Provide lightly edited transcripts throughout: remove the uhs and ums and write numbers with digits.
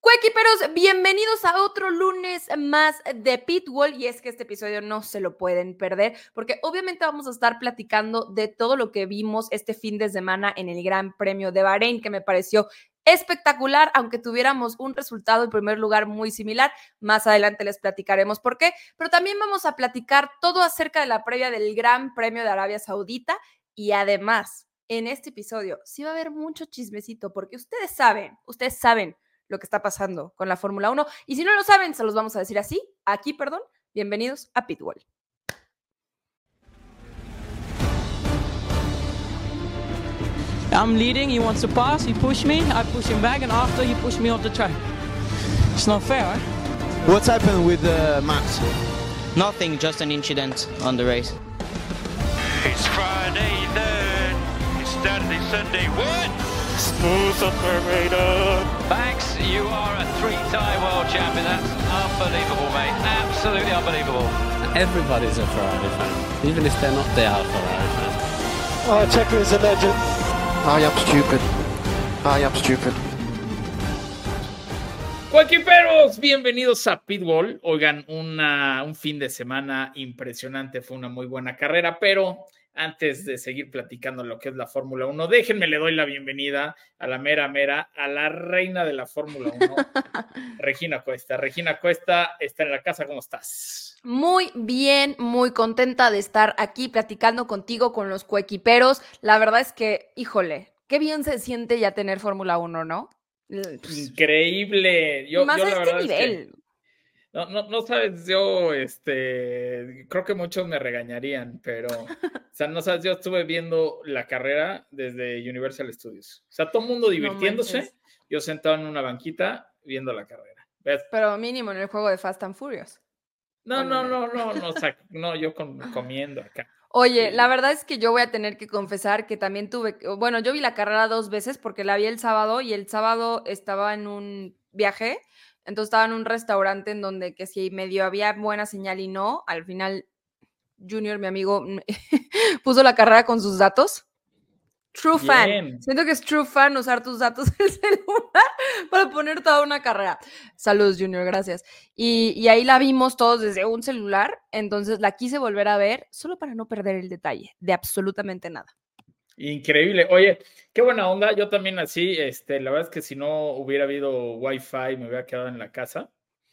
Coequiperos, bienvenidos a otro lunes más de Pitbull, y es que este episodio no se lo pueden perder porque obviamente vamos a estar platicando de todo lo que vimos este fin de semana en el Gran Premio de Bahrein, que me pareció espectacular, aunque tuviéramos un resultado en primer lugar muy similar. Más adelante les platicaremos por qué, pero también vamos a platicar todo acerca de la previa del Gran Premio de Arabia Saudita, y además en este episodio sí va a haber mucho chismecito porque ustedes saben lo que está pasando con la Fórmula 1. Y si no lo saben, se los vamos a decir así, aquí, perdón. Bienvenidos a Pitbull. I'm leading, he wants to pass, he pushed me, I push him back, and after he pushed me off the track. It's not fair, eh? What's happened with Max? Nothing, just an incident on the race. It's Friday then, it's Saturday, Sunday, what? Smooth operator. Max, you are a three-time world champion. That's unbelievable, mate. Absolutely unbelievable. Everybody's a Ferrari fan. Even if they're not, they are Ferrari fans. Oh, Checo is a legend. I am stupid. I am stupid. Coequiperos, bienvenidos a Pitbull. Oigan, un fin de semana impresionante, fue una muy buena carrera, pero antes de seguir platicando lo que es la Fórmula 1, déjenme le doy la bienvenida a la mera, a la reina de la Fórmula 1, Regina Cuesta. Regina Cuesta está en la casa, ¿cómo estás? Muy bien, muy contenta de estar aquí platicando contigo, con los coequiperos. La verdad es que, híjole, qué bien se siente ya tener Fórmula 1, ¿no? Increíble. Yo más la a este verdad nivel. Es que no sabes, yo creo que muchos me regañarían, pero o sea, no sabes, yo estuve viendo la carrera desde Universal Studios. O sea, todo el mundo divirtiéndose, No yo sentado en una banquita viendo la carrera. ¿Ves? Pero mínimo en el juego de Fast and Furious. No, o sea, no, yo comiendo acá. Oye, Sí. la verdad es que yo voy a tener que confesar que también bueno, yo vi la carrera 2 veces porque la vi el sábado, y el sábado estaba en un viaje, entonces estaba en un restaurante en donde que si medio había buena señal y no, al final Junior, mi amigo, puso la carrera con sus datos. True fan. Bien. Siento que es true fan usar tus datos del celular para poner toda una carrera. Saludos, Junior, gracias. Y ahí la vimos todos desde un celular, entonces la quise volver a ver solo para no perder el detalle de absolutamente nada. Increíble. Oye, qué buena onda. Yo también así, la verdad es que si no hubiera habido Wi-Fi, me hubiera quedado en la casa.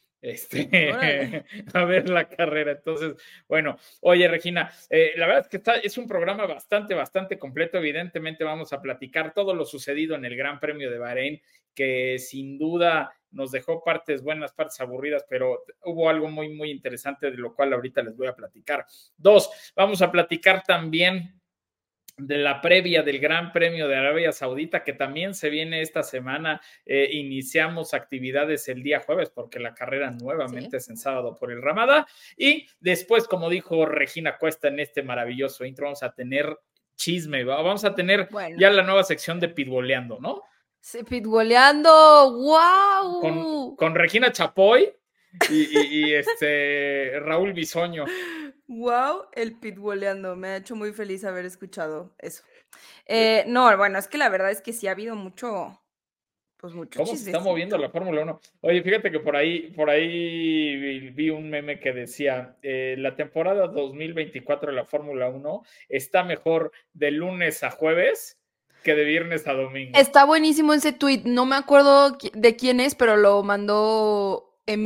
A ver la carrera. Entonces, bueno, oye, Regina, la verdad es que es un programa bastante completo. Evidentemente vamos a platicar todo lo sucedido en el Gran Premio de Bahrein, que sin duda nos dejó partes buenas, partes aburridas, pero hubo algo muy interesante, de lo cual ahorita les voy a platicar. Vamos a platicar también de la previa del Gran Premio de Arabia Saudita, que también se viene esta semana. Iniciamos actividades el día jueves, porque la carrera nuevamente es en sábado por el Ramadán, y después, como dijo Regina Cuesta en este maravilloso intro, vamos a tener chisme, vamos a tener ya la nueva sección de Pitboleando, ¿no? Sí, Pitboleando, ¡wow! Con Regina Chapoy y Raúl Bisoño. Wow, el Pitboleando, me ha hecho muy feliz haber escuchado eso. No, bueno, es que la verdad es que sí ha habido mucho ¿Cómo chismecito. se está moviendo la Fórmula 1? Oye, fíjate que por ahí vi un meme que decía, la temporada 2024 de la Fórmula 1 está mejor de lunes a jueves que de viernes a domingo. Está buenísimo ese tweet, no me acuerdo de quién es, pero lo mandó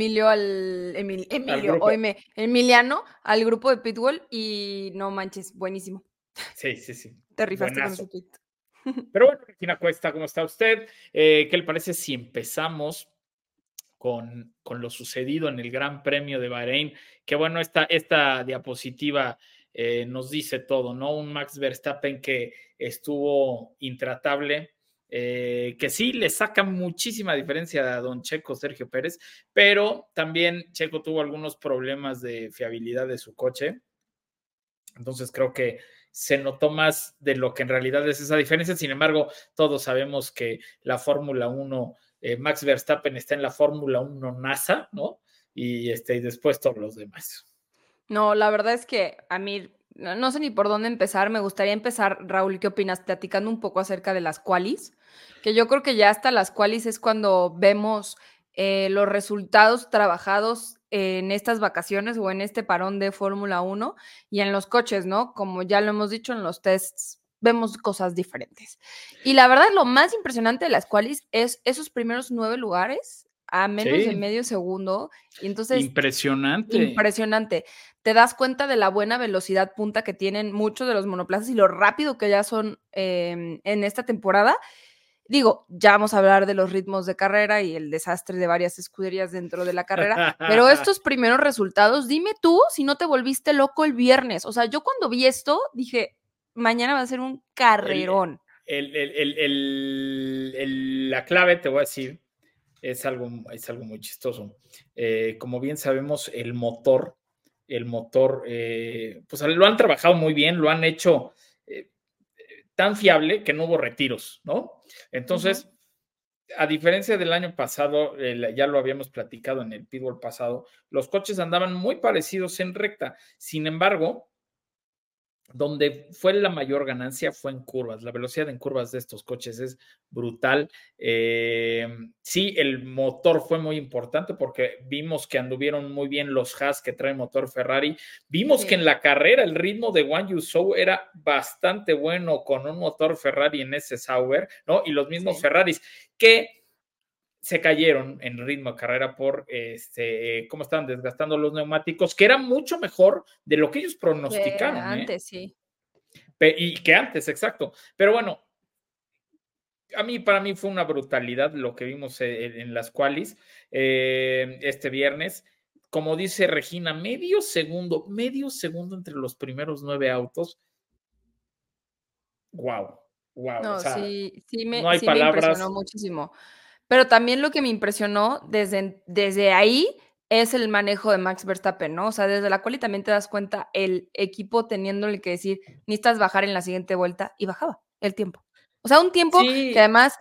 Emiliano al grupo de Pitbull, y no manches, buenísimo. Sí. Te rifaste Buenazo. con ese tweet. Pero bueno, Regina Cuesta, ¿cómo está usted? ¿Qué le parece si empezamos con lo sucedido en el Gran Premio de Bahrein? Que bueno, esta diapositiva nos dice todo, ¿no? Un Max Verstappen que estuvo intratable, que sí le saca muchísima diferencia a don Checo Sergio Pérez, pero también Checo tuvo algunos problemas de fiabilidad de su coche. Entonces creo que se notó más de lo que en realidad es esa diferencia. Sin embargo, todos sabemos que la Fórmula 1, Max Verstappen está en la Fórmula 1 NASA, ¿no? Y después todos los demás. No, la verdad es que a mí no sé ni por dónde empezar. Me gustaría empezar, Raúl, ¿qué opinas? Platicando un poco acerca de las qualis, que yo creo que ya hasta las qualis es cuando vemos los resultados trabajados en estas vacaciones o en este parón de Fórmula 1 y en los coches, ¿no? Como ya lo hemos dicho en los tests, vemos cosas diferentes. Y la verdad, lo más impresionante de las qualis es esos primeros 9 lugares a menos de Sí, medio segundo. Y entonces, impresionante. impresionante. Te das cuenta de la buena velocidad punta que tienen muchos de los monoplazas y lo rápido que ya son en esta temporada. Digo, ya vamos a hablar de los ritmos de carrera y el desastre de varias escuderías dentro de la carrera, pero estos primeros resultados, dime tú si no te volviste loco el viernes. O sea, yo cuando vi esto dije, mañana va a ser un carrerón. La clave, te voy a decir, es algo muy chistoso. Como bien sabemos, el motor, pues lo han trabajado muy bien, lo han hecho tan fiable que no hubo retiros, ¿no? Entonces, a diferencia del año pasado, ya lo habíamos platicado en el pitbull pasado, los coches andaban muy parecidos en recta. Sin embargo, donde fue la mayor ganancia fue en curvas. La velocidad en curvas de estos coches es brutal. Sí, el motor fue muy importante porque vimos que anduvieron muy bien los Haas que trae motor Ferrari. Vimos que en la carrera el ritmo de Guan Yu Zhou era bastante bueno con un motor Ferrari en ese Sauber, ¿no? Y los mismos Ferraris que se cayeron en ritmo de carrera por cómo estaban desgastando los neumáticos, que era mucho mejor de lo que ellos pronosticaron. Antes, sí. Y que antes, exacto. Pero bueno, para mí fue una brutalidad lo que vimos en las qualis este viernes. Como dice Regina, medio segundo entre los primeros 9 autos. Wow. No, O sea, sí no hay me palabras. impresionó muchísimo. Pero también lo que me impresionó desde ahí es el manejo de Max Verstappen, ¿no? O sea, desde la cual y también te das cuenta el equipo teniéndole que decir, necesitas bajar en la siguiente vuelta, y bajaba el tiempo. O sea, un tiempo que además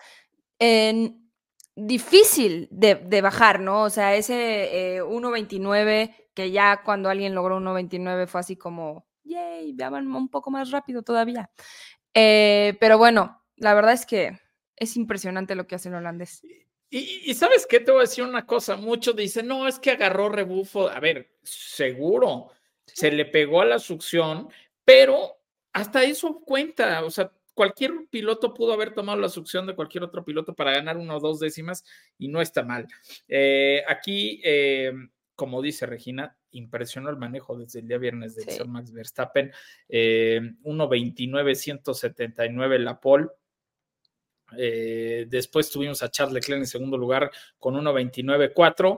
difícil de bajar, ¿no? O sea, ese 1.29, que ya cuando alguien logró 1.29 fue así como, yay, ya van un poco más rápido todavía. Pero bueno, la verdad es que es impresionante lo que hace el holandés. Y ¿sabes qué? Te voy a decir una cosa. Muchos dicen, no, es que agarró rebufo. A ver, seguro, se le pegó a la succión, pero hasta eso cuenta. O sea, cualquier piloto pudo haber tomado la succión de cualquier otro piloto para ganar 1 o 2 décimas y no está mal. Aquí, como dice Regina, impresionó el manejo desde el día viernes del señor Max Verstappen. 1.29, 179 la pole. Después tuvimos a Charles Leclerc en segundo lugar con 1.29.4,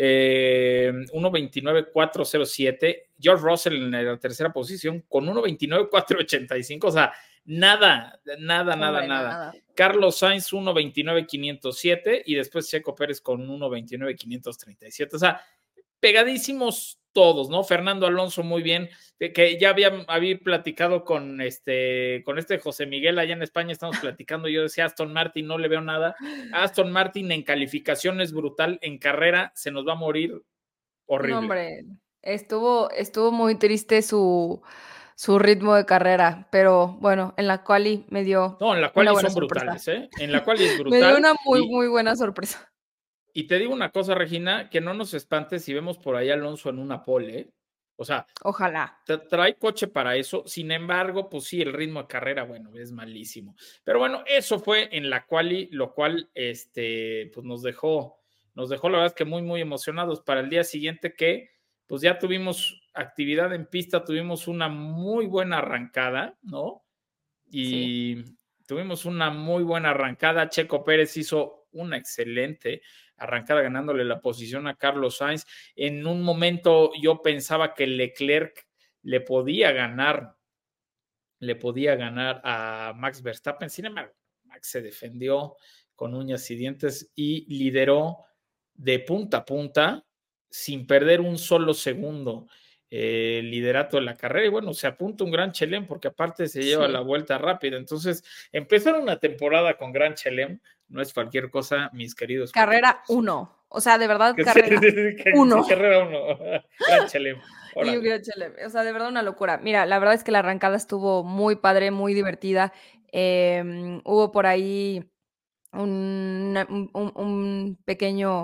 1.29.407, George Russell en la tercera posición con 1.29.485, o sea, nada. Carlos Sainz 1.29.507 y después Checo Pérez con 1.29.537, o sea, pegadísimos todos, ¿no? Fernando Alonso muy bien, que ya había platicado con este José Miguel allá en España, estamos platicando, yo decía Aston Martin, no le veo nada. Aston Martin en calificación es brutal, en carrera se nos va a morir horrible. No, hombre, estuvo muy triste su ritmo de carrera, pero bueno, en la quali me dio no, en la quali son brutales, en la quali es brutal. Me dio una muy buena sorpresa. Y te digo una cosa, Regina, que no nos espantes si vemos por ahí a Alonso en una pole, O sea, ojalá. Trae coche para eso. Sin embargo, pues sí, el ritmo de carrera, bueno, es malísimo. Pero bueno, eso fue en la quali, lo cual pues nos dejó la verdad es que muy emocionados para el día siguiente, que pues ya tuvimos actividad en pista, tuvimos una muy buena arrancada, ¿no? Y tuvimos una muy buena arrancada. Checo Pérez hizo una excelente arrancada ganándole la posición a Carlos Sainz. En un momento yo pensaba que Leclerc le podía ganar a Max Verstappen. Sin embargo, Max se defendió con uñas y dientes y lideró de punta a punta sin perder un solo segundo el liderato de la carrera. Y bueno, se apunta un Gran Chelem porque aparte se lleva la vuelta rápida. Entonces, empezar una temporada con Gran Chelem no es cualquier cosa, mis queridos. Carrera 1. O sea, de verdad, carrera 1. Carrera 1. Gran Chelem. O sea, de verdad una locura. Mira, la verdad es que la arrancada estuvo muy padre, muy divertida. Hubo por ahí un pequeño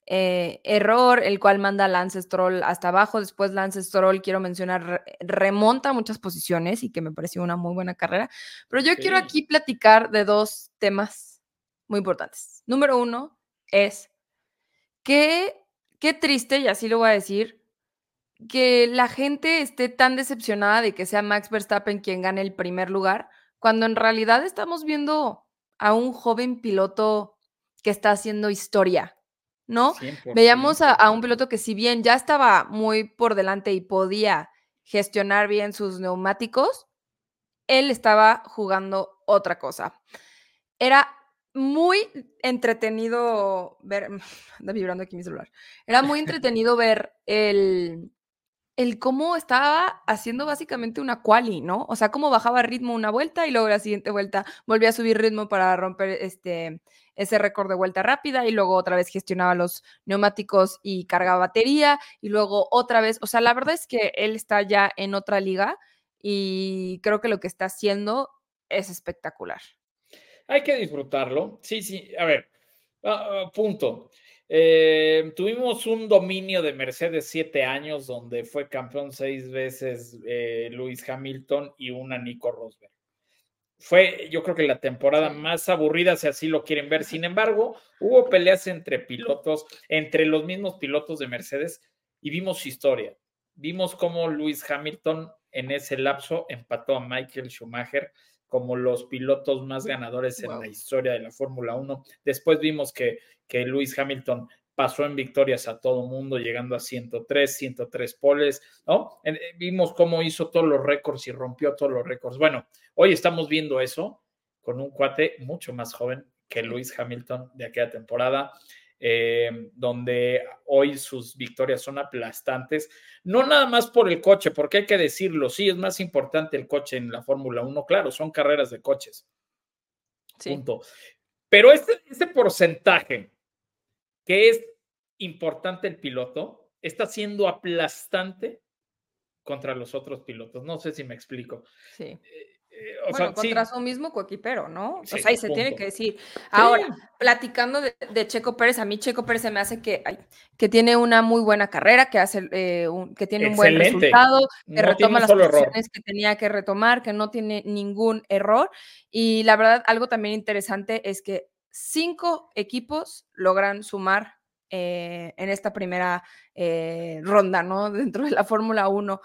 error, el cual manda a Lance Stroll hasta abajo. Después Lance Stroll, quiero mencionar, remonta muchas posiciones y que me pareció una muy buena carrera. Pero yo quiero aquí platicar de 2 temas muy importantes. Número 1 es qué triste, y así lo voy a decir, que la gente esté tan decepcionada de que sea Max Verstappen quien gane el primer lugar, cuando en realidad estamos viendo a un joven piloto que está haciendo historia, ¿no? 100%. Veíamos a un piloto que, si bien ya estaba muy por delante y podía gestionar bien sus neumáticos, él estaba jugando otra cosa. Era muy entretenido ver, anda vibrando aquí mi celular, era muy entretenido ver el cómo estaba haciendo básicamente una quali, ¿no? O sea, cómo bajaba ritmo una vuelta y luego la siguiente vuelta volvía a subir ritmo para romper ese récord de vuelta rápida, y luego otra vez gestionaba los neumáticos y cargaba batería, y luego otra vez, o sea, la verdad es que él está ya en otra liga y creo que lo que está haciendo es espectacular. Hay que disfrutarlo. Sí, a ver, punto. Tuvimos un dominio de Mercedes 7 años, donde fue campeón 6 veces Lewis Hamilton y una Nico Rosberg. Fue, yo creo que la temporada más aburrida, si así lo quieren ver. Sin embargo, hubo peleas entre pilotos, entre los mismos pilotos de Mercedes, y vimos historia. Vimos cómo Lewis Hamilton en ese lapso empató a Michael Schumacher como los pilotos más ganadores en la historia de la Fórmula 1. Después vimos que Lewis Hamilton pasó en victorias a todo mundo, llegando a 103 poles, ¿no? Vimos cómo hizo todos los récords y rompió todos los récords. Bueno, hoy estamos viendo eso con un cuate mucho más joven que Lewis Hamilton de aquella temporada, donde hoy sus victorias son aplastantes, no nada más por el coche, porque hay que decirlo, sí, es más importante el coche en la Fórmula 1, claro, son carreras de coches, punto. Pero este porcentaje que es importante el piloto, está siendo aplastante contra los otros pilotos. No sé si me explico. Sí. Contra su mismo coequipero, ¿no? Sí, o sea, y se tiene que decir. Ahora, platicando de Checo Pérez, a mí Checo Pérez se me hace que tiene una muy buena carrera, que hace que tiene un buen resultado, que retoma las posiciones que tenía que retomar, que no tiene ningún error. Y la verdad, algo también interesante es que 5 equipos logran sumar en esta primera ronda, ¿no? Dentro de la Fórmula 1,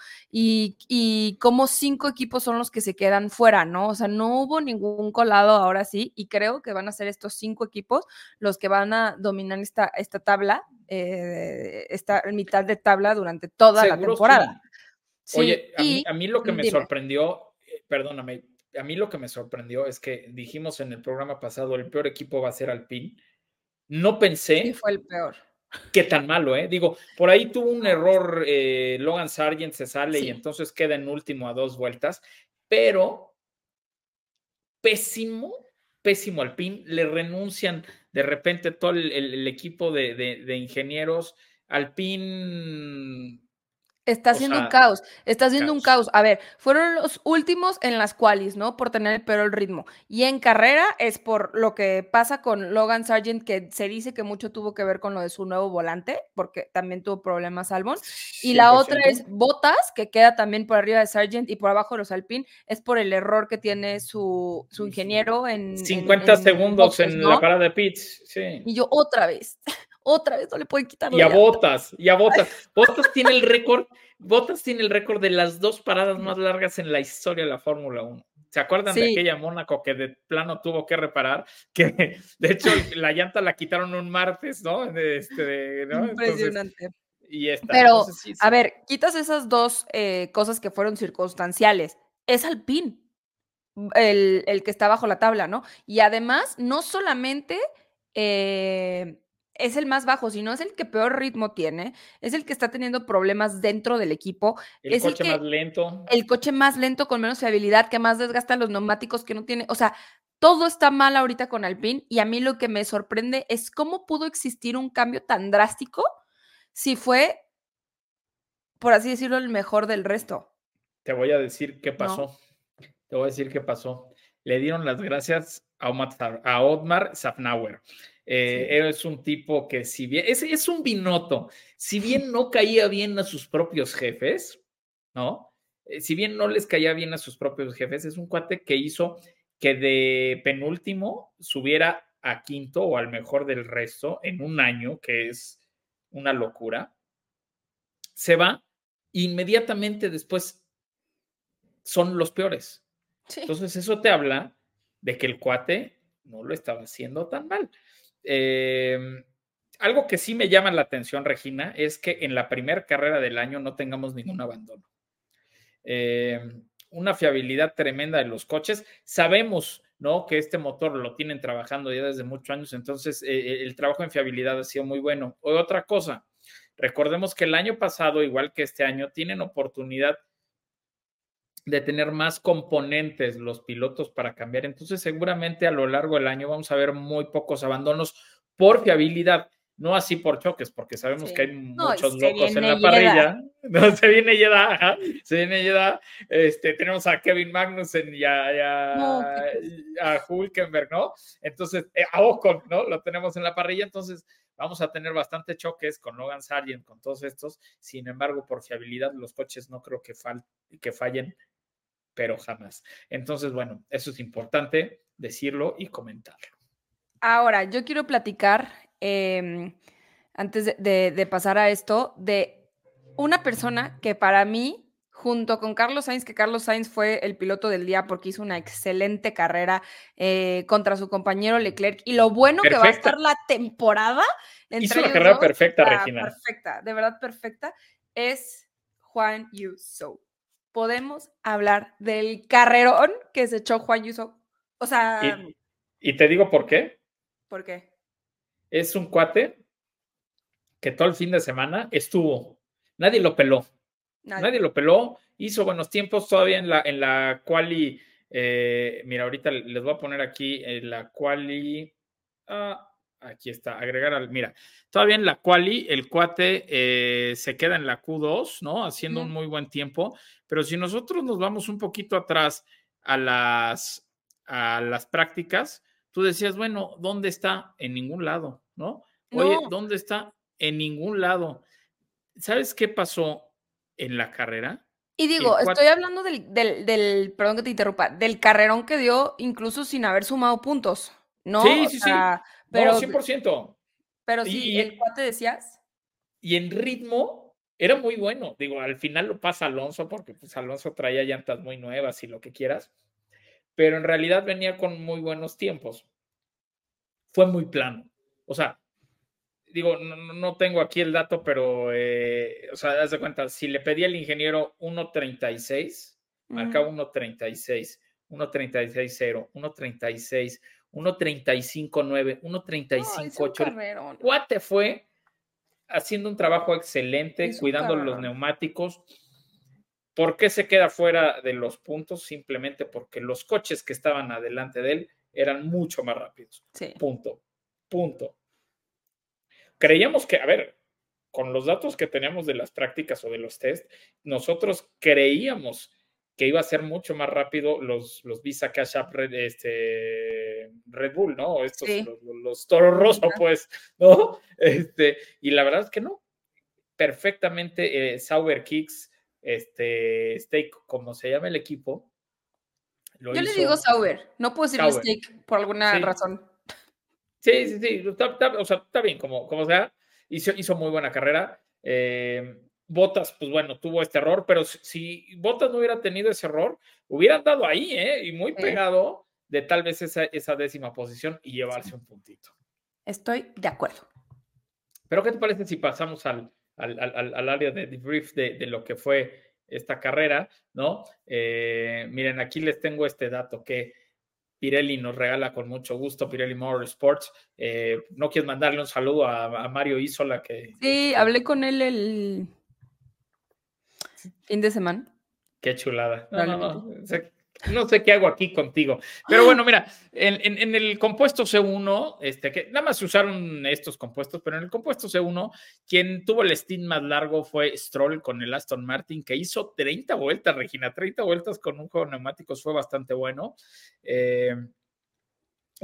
y como 5 equipos son los que se quedan fuera, ¿no? O sea, no hubo ningún colado ahora sí, y creo que van a ser estos 5 equipos los que van a dominar esta tabla, esta mitad de tabla durante toda la temporada. Sí. Oye, a mí lo que me sorprendió, perdóname, a mí lo que me sorprendió es que dijimos en el programa pasado, el peor equipo va a ser Alpine. No pensé. Sí, fue el peor. Qué tan malo, ¿eh? Digo, por ahí tuvo un error, Logan Sargent se sale y entonces queda en último a 2 vueltas, pero pésimo Alpine, le renuncian de repente todo el equipo de ingenieros. Alpine está haciendo un caos, un caos. A ver, fueron los últimos en las qualis, ¿no? Por tener el peor ritmo. Y en carrera es por lo que pasa con Logan Sargent, que se dice que mucho tuvo que ver con lo de su nuevo volante, porque también tuvo problemas Albon. Y 100%. La otra es Bottas, que queda también por arriba de Sargent y por abajo de los Alpine, es por el error que tiene su ingeniero en 50 segundos boxes, en, ¿no?, la parada de pits. Sí. Y yo otra vez no le pueden quitar. Y a Bottas. Bottas tiene el récord. Bottas tiene el récord de las 2 paradas más largas en la historia de la Fórmula 1. ¿Se acuerdan de aquella Mónaco que de plano tuvo que reparar? Que de hecho la llanta la quitaron un martes, ¿no? ¿no? Impresionante. Entonces, y esta. Pero, entonces, sí. A ver, quitas esas 2 cosas que fueron circunstanciales. Es Alpine el que está bajo la tabla, ¿no? Y además, no solamente es el más bajo, sino es el que peor ritmo tiene, es el que está teniendo problemas dentro del equipo. El coche más lento. El coche más lento, con menos fiabilidad, que más desgasta los neumáticos, que no tiene, o sea, todo está mal ahorita con Alpine, y a mí lo que me sorprende es cómo pudo existir un cambio tan drástico si fue, por así decirlo, el mejor del resto. Te voy a decir qué pasó. Le dieron las gracias a Otmar Szafnauer. Es un tipo que si bien, es un Binotto, si bien no caía bien a sus propios jefes, ¿no? Si bien no les caía bien a sus propios jefes, es un cuate que hizo que de penúltimo subiera a quinto o al mejor del resto en un año, que es una locura. Se va, inmediatamente después son los peores. Sí. Entonces eso te habla de que el cuate no lo estaba haciendo tan mal. Algo que sí me llama la atención, Regina, es que en la primera carrera del año no tengamos ningún abandono. Una fiabilidad tremenda de los coches. Sabemos, ¿no?, que este motor lo tienen trabajando ya desde muchos años, entonces el trabajo en fiabilidad ha sido muy bueno. Otra cosa, recordemos que el año pasado, igual que este año, tienen oportunidad de tener más componentes los pilotos para cambiar. Entonces, seguramente a lo largo del año vamos a ver muy pocos abandonos por fiabilidad, no así por choques, porque sabemos que hay muchos locos en la parrilla. No, se viene Jeddah, tenemos a Kevin Magnussen y a Hülkenberg, ¿no? Entonces, a Ocon, ¿no? Lo tenemos en la parrilla, entonces vamos a tener bastante choques con Logan Sargent, con todos estos. Sin embargo, por fiabilidad, los coches no creo que fallen, pero jamás. Entonces, bueno, eso es importante decirlo y comentarlo. Ahora, yo quiero platicar, antes de pasar a esto, de una persona que para mí, junto con Carlos Sainz, que Carlos Sainz fue el piloto del día porque hizo una excelente carrera contra su compañero Leclerc, y lo bueno que va a estar la temporada. Hizo la carrera perfecta, Regina. Perfecta, de verdad perfecta, es Guan Yu Zhou. Podemos hablar del carrerón que se echó Guan Yu Zhou. O sea... ¿Y te digo por qué? ¿Por qué? Es un cuate que todo el fin de semana estuvo. Nadie lo peló. Nadie lo peló. Hizo buenos tiempos todavía en la quali. Mira, ahorita les voy a poner aquí en la quali. Aquí está, mira, todavía en la quali el cuate se queda en la Q2, ¿no? Haciendo un muy buen tiempo. Pero si nosotros nos vamos un poquito atrás a las prácticas, tú decías, bueno, ¿dónde está? En ningún lado, ¿no? Oye, ¿dónde está? En ningún lado. ¿Sabes qué pasó en la carrera? Y digo, estoy hablando perdón que te interrumpa, del carrerón que dio incluso sin haber sumado puntos, ¿no? Sí. Pero, no, 100%. Pero sí, el cuate decías. Y en ritmo era muy bueno. Digo, al final lo pasa Alonso, porque pues Alonso traía llantas muy nuevas y lo que quieras. Pero en realidad venía con muy buenos tiempos. Fue muy plano. O sea, digo, no tengo aquí el dato, pero, o sea, haz de cuenta, si le pedía al ingeniero 1.36, marcaba 1.36, 1.36.0, 1.36, 1.35.9, 1.35.8. El cuate fue haciendo un trabajo excelente, cuidando los neumáticos. ¿Por qué se queda fuera de los puntos? Simplemente porque los coches que estaban adelante de él eran mucho más rápidos. Sí. Punto. Creíamos que, a ver, con los datos que teníamos de las prácticas o de los test, nosotros creíamos que iba a ser mucho más rápido los Visa Cash App Red Bull, ¿no? Estos, sí. los Toro Rosso, pues, ¿no? Y la verdad es que no. Perfectamente, Sauber Kicks, Stake, como se llama el equipo. Yo le digo Sauber, no puedo decirle Stake por alguna razón. Sí, está bien, como sea, hizo muy buena carrera. Bottas, pues bueno, tuvo este error, pero si Bottas no hubiera tenido ese error, hubiera andado ahí, y muy pegado de tal vez esa 10ª posición y llevarse un puntito. Estoy de acuerdo. Pero ¿qué te parece si pasamos al área de debrief de lo que fue esta carrera, ¿no? Miren, aquí les tengo este dato que Pirelli nos regala con mucho gusto, Pirelli Motorsports. ¿No quieres mandarle un saludo a Mario Isola? Sí, hablé con él el fin de semana. Qué chulada. No sé qué hago aquí contigo. Pero bueno, mira, en el compuesto C1, que nada más se usaron estos compuestos, pero en el compuesto C1, quien tuvo el stint más largo fue Stroll con el Aston Martin, que hizo 30 vueltas, Regina, 30 vueltas con un juego de neumáticos fue bastante bueno.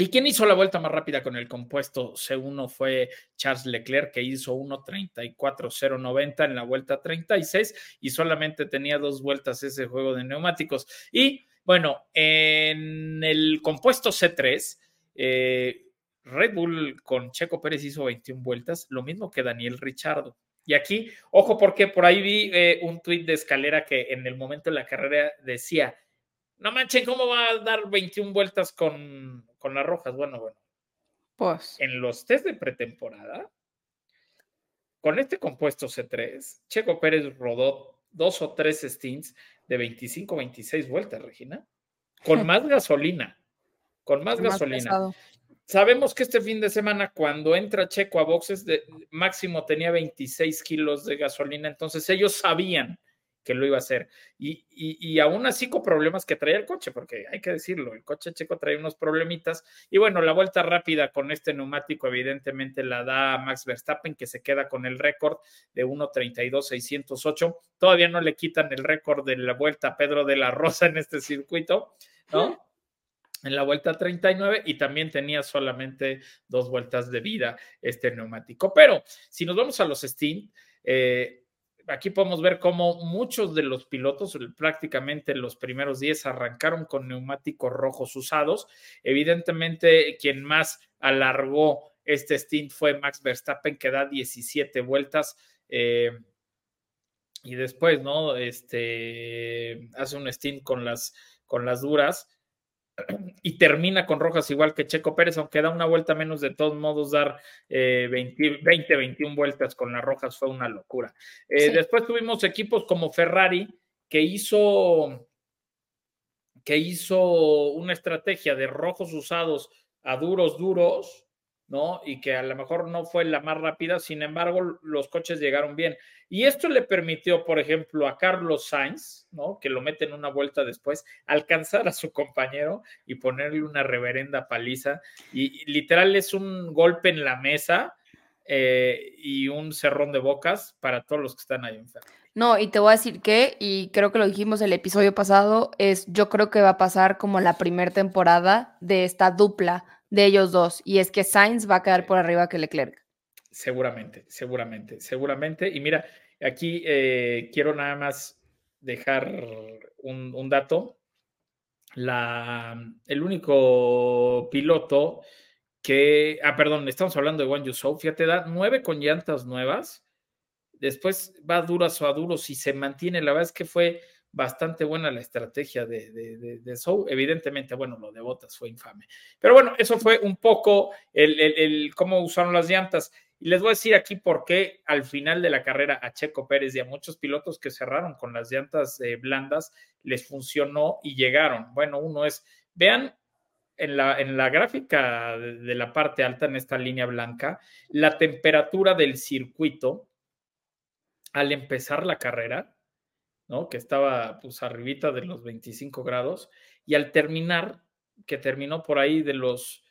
¿Y quién hizo la vuelta más rápida con el compuesto C1? Fue Charles Leclerc, que hizo 1:34.090 en la vuelta 36 y solamente tenía 2 vueltas ese juego de neumáticos. Y bueno, en el compuesto C3, Red Bull con Checo Pérez hizo 21 vueltas, lo mismo que Daniel Ricciardo. Y aquí, ojo, porque por ahí vi un tuit de Escalera que en el momento de la carrera decía: no manchen, ¿cómo va a dar 21 vueltas con las rojas? Bueno. Pues. En los test de pretemporada, con este compuesto C3, Checo Pérez rodó 2 o 3 stints de 25, 26 vueltas, Regina. Con más gasolina. Con más gasolina. Pesado. Sabemos que este fin de semana, cuando entra Checo a boxes, máximo tenía 26 kilos de gasolina, entonces ellos sabían que lo iba a hacer. Y aún así con problemas que traía el coche, porque hay que decirlo, el coche Checo trae unos problemitas. Y bueno, la vuelta rápida con este neumático evidentemente la da Max Verstappen, que se queda con el récord de 1:32.608. Todavía no le quitan el récord de la vuelta a Pedro de la Rosa en este circuito, ¿no? En la vuelta 39, y también tenía solamente 2 vueltas de vida este neumático. Pero si nos vamos a los stint, aquí podemos ver cómo muchos de los pilotos, prácticamente los primeros 10, arrancaron con neumáticos rojos usados. Evidentemente, quien más alargó este stint fue Max Verstappen, que da 17 vueltas. Y después, ¿no? Hace un stint con las duras y termina con rojas igual que Checo Pérez, aunque da una vuelta menos. De todos modos, dar 21 vueltas con las rojas fue una locura. Sí. Después tuvimos equipos como Ferrari, que hizo una estrategia de rojos usados a duros, ¿no? Y que a lo mejor no fue la más rápida, sin embargo, los coches llegaron bien. Y esto le permitió, por ejemplo, a Carlos Sainz, ¿no? Que lo mete en una vuelta después, alcanzar a su compañero y ponerle una reverenda paliza. Y literal es un golpe en la mesa y un cerrón de bocas para todos los que están ahí en Ferrari. No, y te voy a decir que, y creo que lo dijimos el episodio pasado, yo creo que va a pasar como la primera temporada de esta dupla de ellos dos, y es que Sainz va a quedar por arriba que Leclerc. Seguramente. Y mira, aquí quiero nada más dejar un dato. El único piloto que, estamos hablando de Guan Yu Zhou, fíjate, da 9 con llantas nuevas, después va a duros y se mantiene. La verdad es que fue bastante buena la estrategia de Zhou. Evidentemente, bueno, lo de Bottas fue infame. Pero bueno, eso fue un poco el cómo usaron las llantas. Y les voy a decir aquí por qué al final de la carrera a Checo Pérez y a muchos pilotos que cerraron con las llantas blandas les funcionó y llegaron. Bueno, uno es, vean en la gráfica de la parte alta, en esta línea blanca, la temperatura del circuito al empezar la carrera, ¿no? Que estaba pues arribita de los 25 grados, y al terminar, que terminó por ahí de los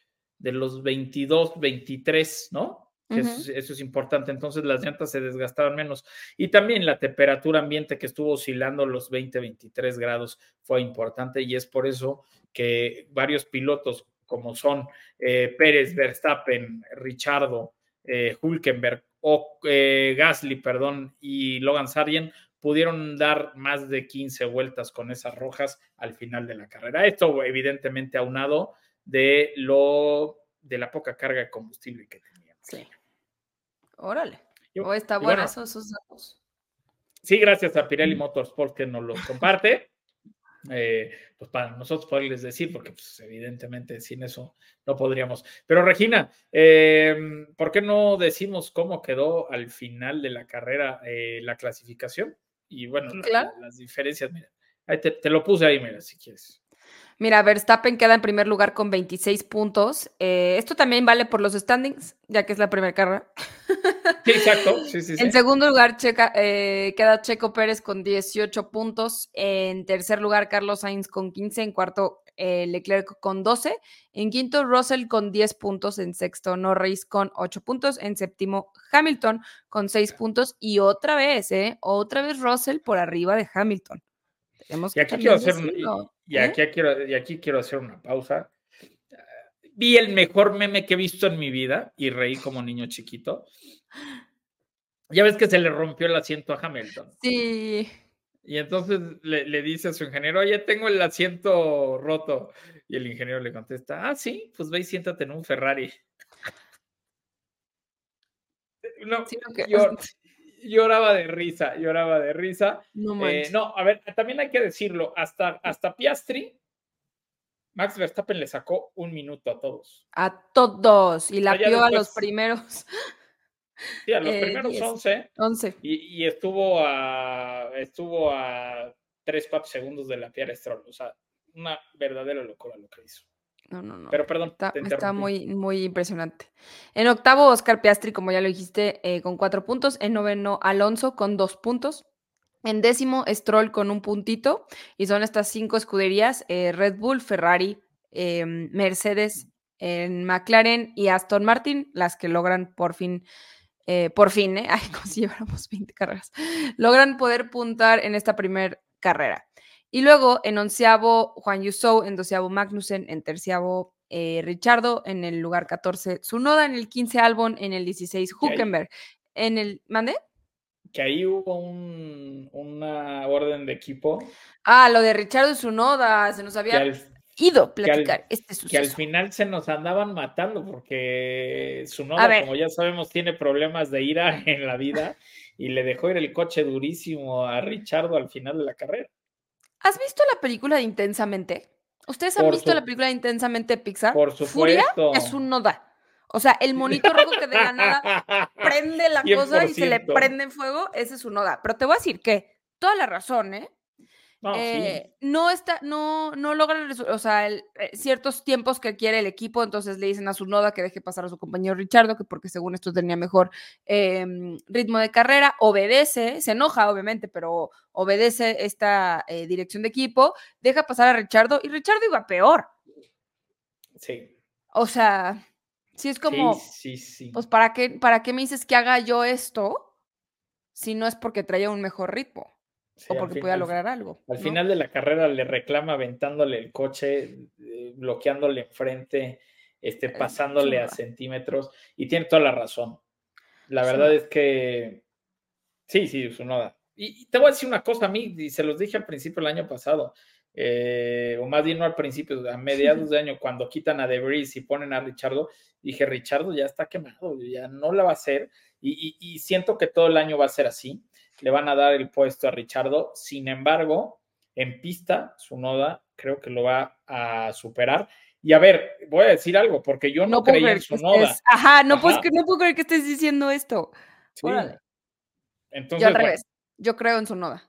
22, 23, ¿no? Que eso es importante. Entonces las llantas se desgastaban menos. Y también la temperatura ambiente, que estuvo oscilando los 20, 23 grados, fue importante, y es por eso que varios pilotos, como son Pérez, Verstappen, Ricciardo, Hülkenberg, Gasly, y Logan Sargent, pudieron dar más de 15 vueltas con esas rojas al final de la carrera. Esto evidentemente aunado de la poca carga de combustible que tenían. Sí. Órale. Está bueno esos datos. Sí, gracias a Pirelli Motorsport que nos los comparte. Pues para nosotros poderles decir, porque pues, evidentemente sin eso no podríamos. Pero Regina, ¿por qué no decimos cómo quedó al final de la carrera la clasificación? Y bueno, claro, las diferencias, mira, ahí te lo puse ahí, mira, si quieres. Mira, Verstappen queda en primer lugar con 26 puntos. Esto también vale por los standings, ya que es la primera carrera. Sí, exacto. Sí. En segundo lugar queda Checo Pérez con 18 puntos. En tercer lugar, Carlos Sainz con 15. En cuarto, Leclerc con 12. En quinto, Russell con 10 puntos. En sexto, Norris con 8 puntos. En séptimo, Hamilton con 6 puntos. Y otra vez Russell por arriba de Hamilton. Y aquí quiero hacer una pausa. vi el mejor meme que he visto en mi vida y reí como niño chiquito. Ya ves que se le rompió el asiento a Hamilton. Sí. Y entonces le dice a su ingeniero, oye, tengo el asiento roto. Y el ingeniero le contesta, sí, pues ve y siéntate en un Ferrari. No, Sí, okay. Lloraba de risa. No manches. No, a ver, también hay que decirlo, hasta Piastri, Max Verstappen le sacó 1 minuto a todos. A todos. Y la ya pio después, a los primeros. Sí, a los primeros 10, 11. Y estuvo a 3-4 segundos de la Pierre Stroll. O sea, una verdadera locura lo que hizo. No. Pero perdón, está muy, muy impresionante. En octavo, Oscar Piastri, como ya lo dijiste, con 4 puntos. En noveno, Alonso con 2 puntos. En décimo, Stroll con 1 puntito. Y son estas 5 escuderías: Red Bull, Ferrari, Mercedes, McLaren y Aston Martin, las que logran por fin, ay, como si lleváramos 20 carreras, logran poder puntar en esta primera carrera. Y luego en onceavo, Juan Yusou, en doceavo, Magnussen, en terciavo, Richardo, en el lugar 14, Tsunoda, en el 15, Albon, en el 16, Hülkenberg, en el... ¿Mande? Que ahí hubo una orden de equipo. Lo de Richardo y Tsunoda, se nos había ido platicar este suceso. Que al final se nos andaban matando porque Tsunoda, como ya sabemos, tiene problemas de ira en la vida y le dejó ir el coche durísimo a Richardo al final de la carrera. ¿Has visto la película de Intensamente? ¿Ustedes han visto la película de Intensamente de Pixar? Por supuesto. Furia es Tsunoda. O sea, el monito rojo que de la nada prende la 100%. Cosa y se le prende en fuego, ese es Tsunoda. Pero te voy a decir que toda la razón, sí. No logran, o sea, ciertos tiempos que quiere el equipo, entonces le dicen a Tsunoda que deje pasar a su compañero Richardo, que porque según esto tenía mejor ritmo de carrera, obedece, se enoja obviamente, pero obedece esta dirección de equipo, deja pasar a Richardo y Richardo iba peor. Sí. O sea, sí es como, sí. Pues ¿para qué me dices que haga yo esto si no es porque traía un mejor ritmo? Sí, o porque podía lograr algo. Al final de la carrera le reclama aventándole el coche, bloqueándole enfrente, pasándole a centímetros, y tiene toda la razón. La verdad es que sí, Tsunoda. Y te voy a decir una cosa, a mí, y se los dije al principio del año pasado, o más bien no al principio, a mediados de año, cuando quitan a De Vries y ponen a Richardo, dije, Richardo ya está quemado, ya no la va a hacer, y siento que todo el año va a ser así. Le van a dar el puesto a Richardo. Sin embargo, en pista, Tsunoda creo que lo va a superar. Y a ver, voy a decir algo, porque yo no creí en Tsunoda. No puedo creer que estés diciendo esto. Sí. Órale. Entonces, yo al revés. Yo creo en Tsunoda.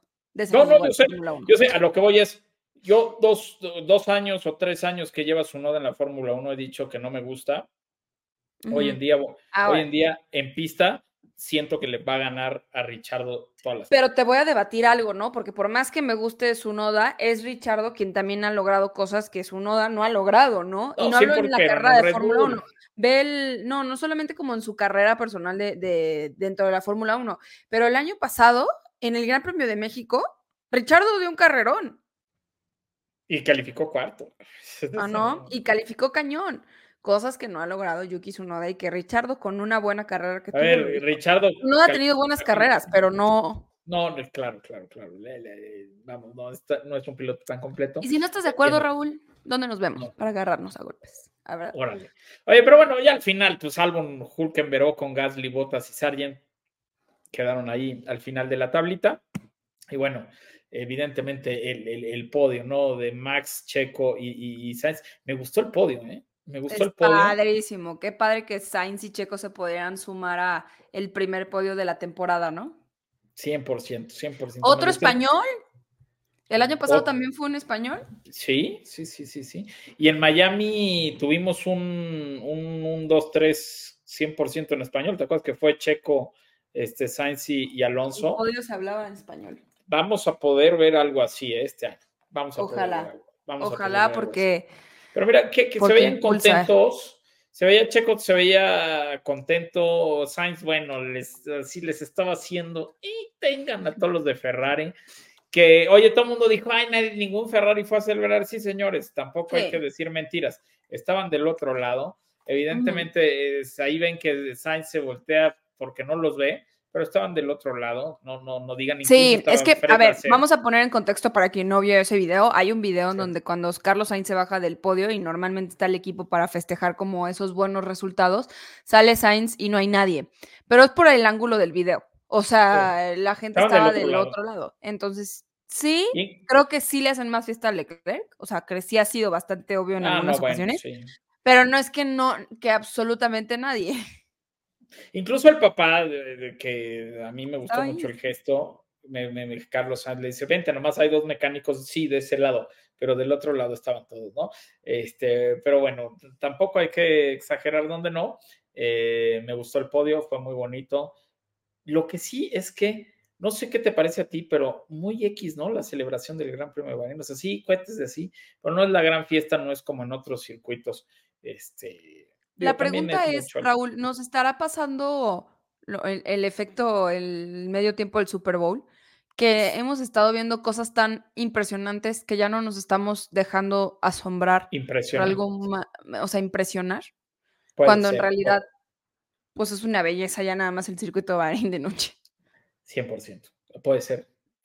Yo sé, a lo que voy es, yo 2 años o 3 años que lleva Tsunoda en la Fórmula 1 he dicho que no me gusta. Hoy en día en pista siento que le va a ganar a Richardo todas las Pero te voy a debatir algo, ¿no? Porque por más que me guste Tsunoda, es Richardo quien también ha logrado cosas que Tsunoda no ha logrado, ¿no? Y no hablo en la carrera de Fórmula 1. No solamente como en su carrera personal dentro de la Fórmula 1, pero el año pasado, en el Gran Premio de México, Richardo dio un carrerón. Y calificó cuarto. ¿No? Y calificó cañón. Cosas que no ha logrado Yuki Tsunoda y que Richardo con una buena carrera que tuvo. Richardo no ha tenido buenas carreras, pero no. No, claro. Vamos, no es un piloto tan completo. Y si no estás de acuerdo, Raúl, ¿dónde nos vemos? Para agarrarnos a golpes. A ver. Órale. Oye, pero bueno, ya al final, pues Albon, Hülkenberg con Gasly, Bottas y Sargent quedaron ahí al final de la tablita. Y bueno, evidentemente el podio, ¿no? De Max, Checo y Sainz. Me gustó el podio, Me gustó el podio. Padrísimo, qué padre que Sainz y Checo se pudieran sumar a el primer podio de la temporada, ¿no? 100%. ¿Otro español? ¿El año pasado también fue un español? Sí. Y en Miami tuvimos un 2-3 100% en español. ¿Te acuerdas que fue Checo, Sainz y Alonso? El podio se hablaba en español. Vamos a poder ver algo así este año. Ojalá, porque... Pero mira, que se veían contentos. Se veía Checo, se veía contento. Sainz, bueno, les estaba haciendo y tengan a todos los de Ferrari. que, oye, todo el mundo dijo, ay, ningún Ferrari fue a celebrar. Sí, señores, tampoco Sí. hay que decir mentiras. Estaban del otro lado. Evidentemente, ahí ven que Sainz se voltea porque no los ve, pero estaban del otro lado. No digan. Sí, es que, Fred a ver, Vasseur. vamos a poner en contexto para quien no vio ese video. Hay un video en Sí. donde cuando Carlos Sainz se baja del podio y normalmente está el equipo para festejar como esos buenos resultados, sale Sainz y no hay nadie. Pero es por el ángulo del video. O sea, la gente Estaban estaba del del otro otro lado. Entonces, sí, Y- creo que sí le hacen más fiesta a Leclerc. O sea, que sí ha sido bastante obvio en algunas ocasiones. Sí. Pero no es que absolutamente nadie. Incluso el papá, que a mí me gustó Estaba ahí. mucho el gesto, Carlos Sainz le dice, vente, nomás hay 2 mecánicos, sí, de ese lado, pero del otro lado estaban todos, ¿no? Pero bueno, tampoco hay que exagerar donde no. Me gustó el podio, fue muy bonito. Lo que sí es que, no sé qué te parece a ti, pero muy X, ¿no? La celebración del Gran Premio de Bahrein. O sea, sí, cohetes de así, pero no es la gran fiesta, no es como en otros circuitos. La También pregunta es, mucho Raúl, ¿nos estará pasando el efecto, el medio tiempo del Super Bowl? Que hemos estado viendo cosas tan impresionantes que ya no nos estamos dejando asombrar por impresionante. algo o sea, impresionar, Puede cuando en ser, realidad, pues es una belleza ya nada más el circuito de Bahrein de noche. 100%. Puede ser.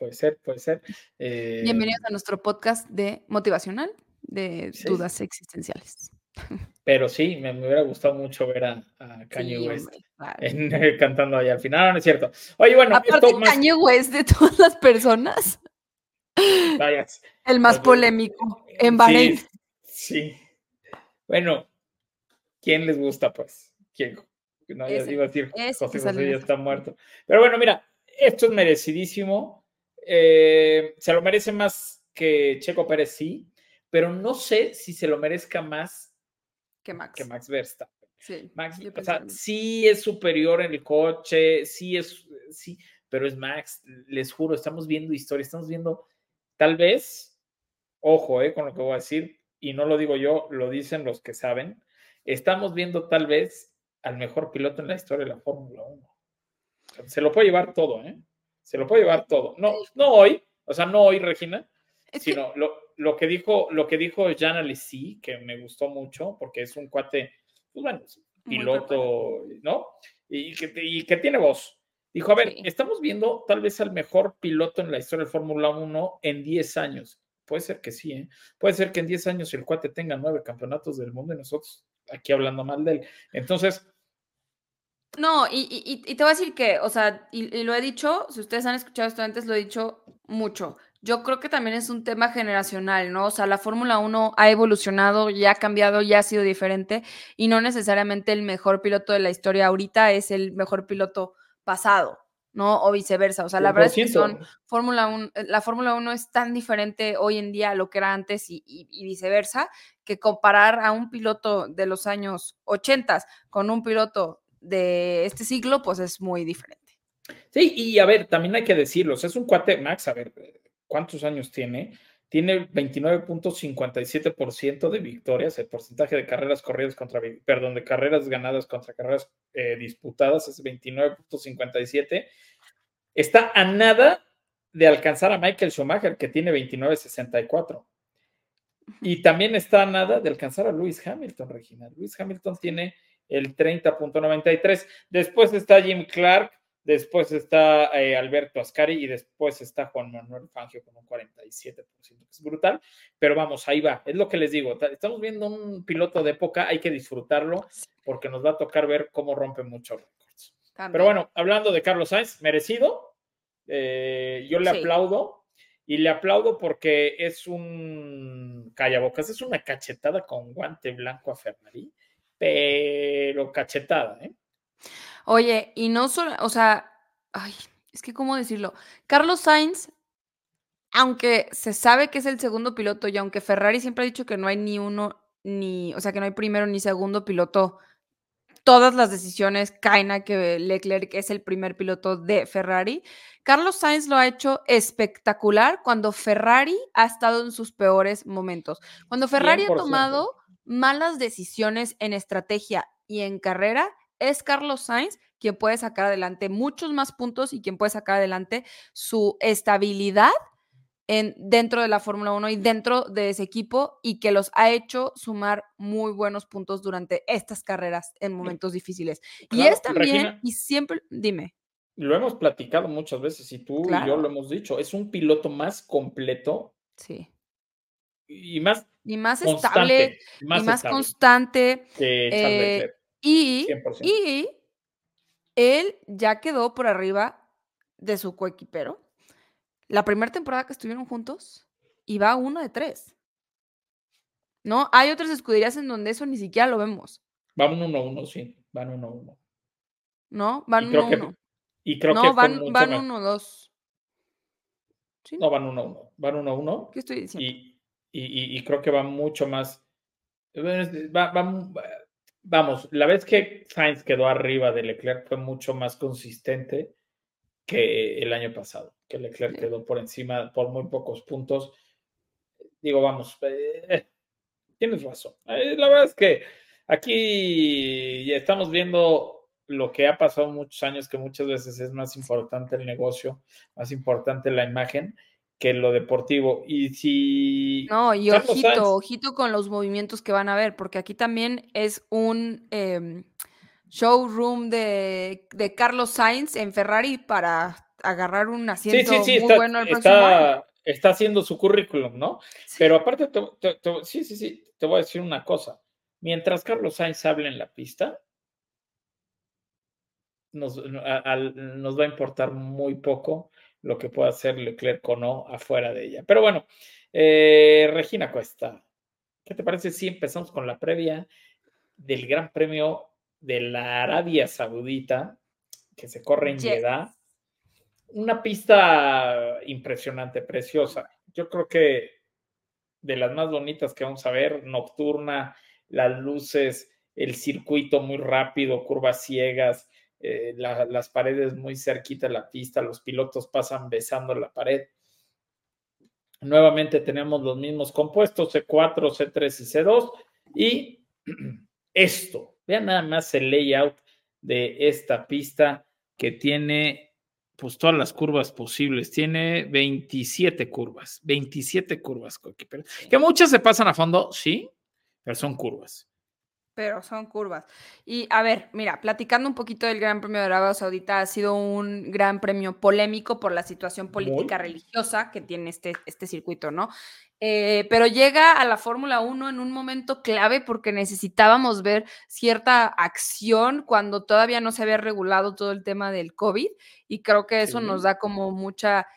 Bienvenidos a nuestro podcast de motivacional de Sí. dudas existenciales. Pero sí, me hubiera gustado mucho ver a Kanye Sí, West hombre, claro. cantando ahí al final. No es cierto. Oye, bueno, Aparte, esto más. Kanye West de todas las personas, Vaya, el más polémico en Bahrein. Sí. Bueno, ¿quién les gusta, pues? ¿Quién? No, ya Ese, iba a decir, ese que José sale en ya esa está foto. muerto. Pero bueno, mira, esto es merecidísimo. Se lo merece más que Checo Pérez, sí, pero no sé si se lo merezca más que Max. que Max Verstappen. Sí, Max, yo o pienso sea, lo mismo. sí es superior en el coche, sí, pero es Max. Les juro, estamos viendo historia, estamos viendo, tal vez, ojo, con lo que voy a decir, y no lo digo yo, lo dicen los que saben, estamos viendo tal vez al mejor piloto en la historia de la Fórmula 1. Se lo puede llevar todo, Se lo puede llevar todo. No hoy, Regina, sino lo que dijo Jean Alesi, que me gustó mucho, porque es un cuate, pues bueno, piloto, ¿no? Y que tiene voz. Dijo, a ver, estamos viendo tal vez al mejor piloto en la historia de Fórmula 1 en 10 años. Puede ser que sí, Puede ser que en 10 años el cuate tenga 9 campeonatos del mundo y nosotros aquí hablando mal de él. Entonces, no, y te voy a decir que, o sea, y lo he dicho, si ustedes han escuchado esto antes, lo he dicho mucho. Yo creo que también es un tema generacional, ¿no? O sea, la Fórmula 1 ha evolucionado, ya ha cambiado, ya ha sido diferente, y no necesariamente el mejor piloto de la historia ahorita es el mejor piloto pasado, ¿no? O viceversa. O sea, la verdad es que 100%. la Fórmula 1 es tan diferente hoy en día a lo que era antes y viceversa, que comparar a un piloto de los años 80 con un piloto de este siglo, pues es muy diferente. Sí, y a ver, también hay que decirlo, o sea, es un cuate, Max, a ver, ¿cuántos años tiene? Tiene 29.57% de victorias, el porcentaje de carreras de carreras ganadas contra carreras disputadas es 29.57. Está a nada de alcanzar a Michael Schumacher, que tiene 29.64. Y también está a nada de alcanzar a Lewis Hamilton, Regina. Lewis Hamilton tiene el 30.93. Después está Jim Clark, después está Alberto Ascari y después está Juan Manuel Fangio con un 47%, que es brutal. Pero vamos, ahí va. Es lo que les digo. Estamos viendo un piloto de época, hay que disfrutarlo porque nos va a tocar ver cómo rompe muchos récords. Pero bueno, hablando de Carlos Sainz, merecido. Yo le aplaudo. Y le aplaudo porque es un callabocas, es una cachetada con guante blanco a Ferrari, pero cachetada, Oye, y no solo, o sea, ay, es que cómo decirlo. Carlos Sainz, aunque se sabe que es el segundo piloto y aunque Ferrari siempre ha dicho que no hay o sea, que no hay primero ni segundo piloto, todas las decisiones caen a que Leclerc es el primer piloto de Ferrari. Carlos Sainz lo ha hecho espectacular cuando Ferrari ha estado en sus peores momentos. Cuando Ferrari 100%. ha tomado malas decisiones en estrategia y en carrera, es Carlos Sainz quien puede sacar adelante muchos más puntos y quien puede sacar adelante su estabilidad dentro de la Fórmula 1 y dentro de ese equipo, y que los ha hecho sumar muy buenos puntos durante estas carreras en momentos difíciles. Claro, y es también, Regina, y siempre, dime. lo hemos platicado muchas veces y tú y yo Claro. lo hemos dicho, es un piloto más completo Sí. y más Y más estable, constante, y más estable constante. que Charles Leclerc, Y 100%. él ya quedó por arriba de su coequipero. La primera temporada que estuvieron juntos, iba 1 de 3. ¿No? Hay otras escuderías en donde eso ni siquiera lo vemos. Van 1-1, sí, van 1-1. ¿No? Van Y creo 1-1. que No, fue van mucho más. 1-2. ¿Sí? No, van 1-1. Van 1-1. ¿Qué estoy diciendo? Y creo que va mucho más. Vamos, la vez que Sainz quedó arriba de Leclerc fue mucho más consistente que el año pasado, que Leclerc quedó por encima por muy pocos puntos. Digo, vamos, tienes razón. La verdad es que aquí ya estamos viendo lo que ha pasado muchos años, que muchas veces es más importante el negocio, más importante la imagen que lo deportivo. Y si No, y Carlos Sainz, ojito con los movimientos que van a haber, porque aquí también es un showroom de Carlos Sainz en Ferrari para agarrar un asiento muy bueno el próximo año. está haciendo su currículum, ¿no? Sí. Pero aparte, te voy a decir una cosa. Mientras Carlos Sainz hable en la pista, nos va a importar muy poco lo que pueda hacer Leclerc o no afuera de ella. Pero bueno, Regina Cuesta, ¿qué te parece si empezamos con la previa del Gran Premio de la Arabia Saudita, que se corre en Jeddah? Una pista impresionante, preciosa. Yo creo que de las más bonitas que vamos a ver, nocturna, las luces, el circuito muy rápido, curvas ciegas, las paredes muy cerquita de la pista, los pilotos pasan besando la pared. Nuevamente tenemos los mismos compuestos, C4, C3 y C2. Y esto, vean nada más el layout de esta pista que tiene pues todas las curvas posibles. Tiene 27 curvas, que muchas se pasan a fondo, sí, pero son curvas. Pero son curvas. Y a ver, mira, platicando un poquito del Gran Premio de Arabia Saudita, ha sido un gran premio polémico por la situación política religiosa que tiene este circuito, ¿no? Pero llega a la Fórmula 1 en un momento clave porque necesitábamos ver cierta acción cuando todavía no se había regulado todo el tema del COVID, y creo que eso nos da como mucha...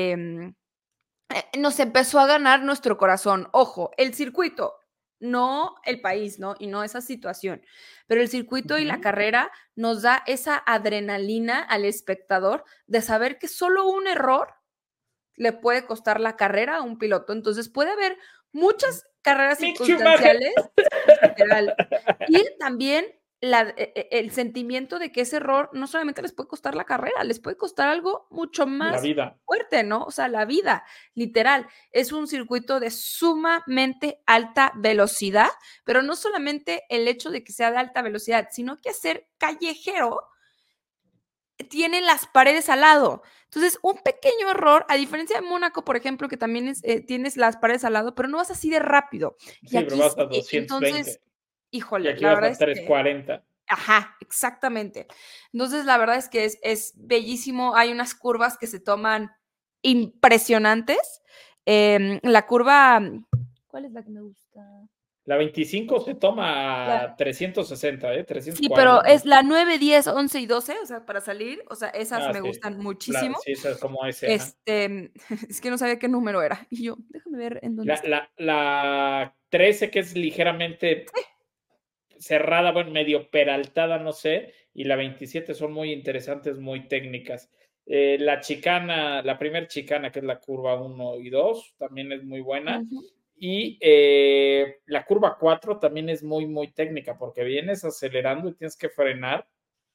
nos empezó a ganar nuestro corazón. Ojo, el circuito, no el país, ¿no? Y no esa situación. Pero el circuito y la carrera nos da esa adrenalina al espectador de saber que solo un error le puede costar la carrera a un piloto. Entonces puede haber muchas carreras circunstanciales, literal, y también el sentimiento de que ese error no solamente les puede costar la carrera, les puede costar algo mucho más fuerte, ¿no? O sea, la vida, literal. Es un circuito de sumamente alta velocidad, pero no solamente el hecho de que sea de alta velocidad, sino que ser callejero tiene las paredes al lado. Entonces, un pequeño error, a diferencia de Mónaco, por ejemplo, que también tienes las paredes al lado, pero no vas así de rápido. Sí, pero vas a 220. Entonces, híjole, y aquí la verdad vas a 340. Ajá, exactamente. Entonces, la verdad es que es bellísimo. Hay unas curvas que se toman impresionantes. La curva, ¿cuál es la que me gusta? La 25 se toma a 360, 340. Sí, pero es la 9, 10, 11 y 12, o sea, para salir, o sea, esas me gustan muchísimo. Sí, esa es como ese. Es que no sabía qué número era. Y yo, déjame ver en dónde está. La 13, que es ligeramente cerrada, bueno, medio peraltada, no sé, y la 27 son muy interesantes, muy técnicas. La chicana, la primera chicana, que es la curva 1 y 2, también es muy buena. Y la curva 4 también es muy, muy técnica, porque vienes acelerando y tienes que frenar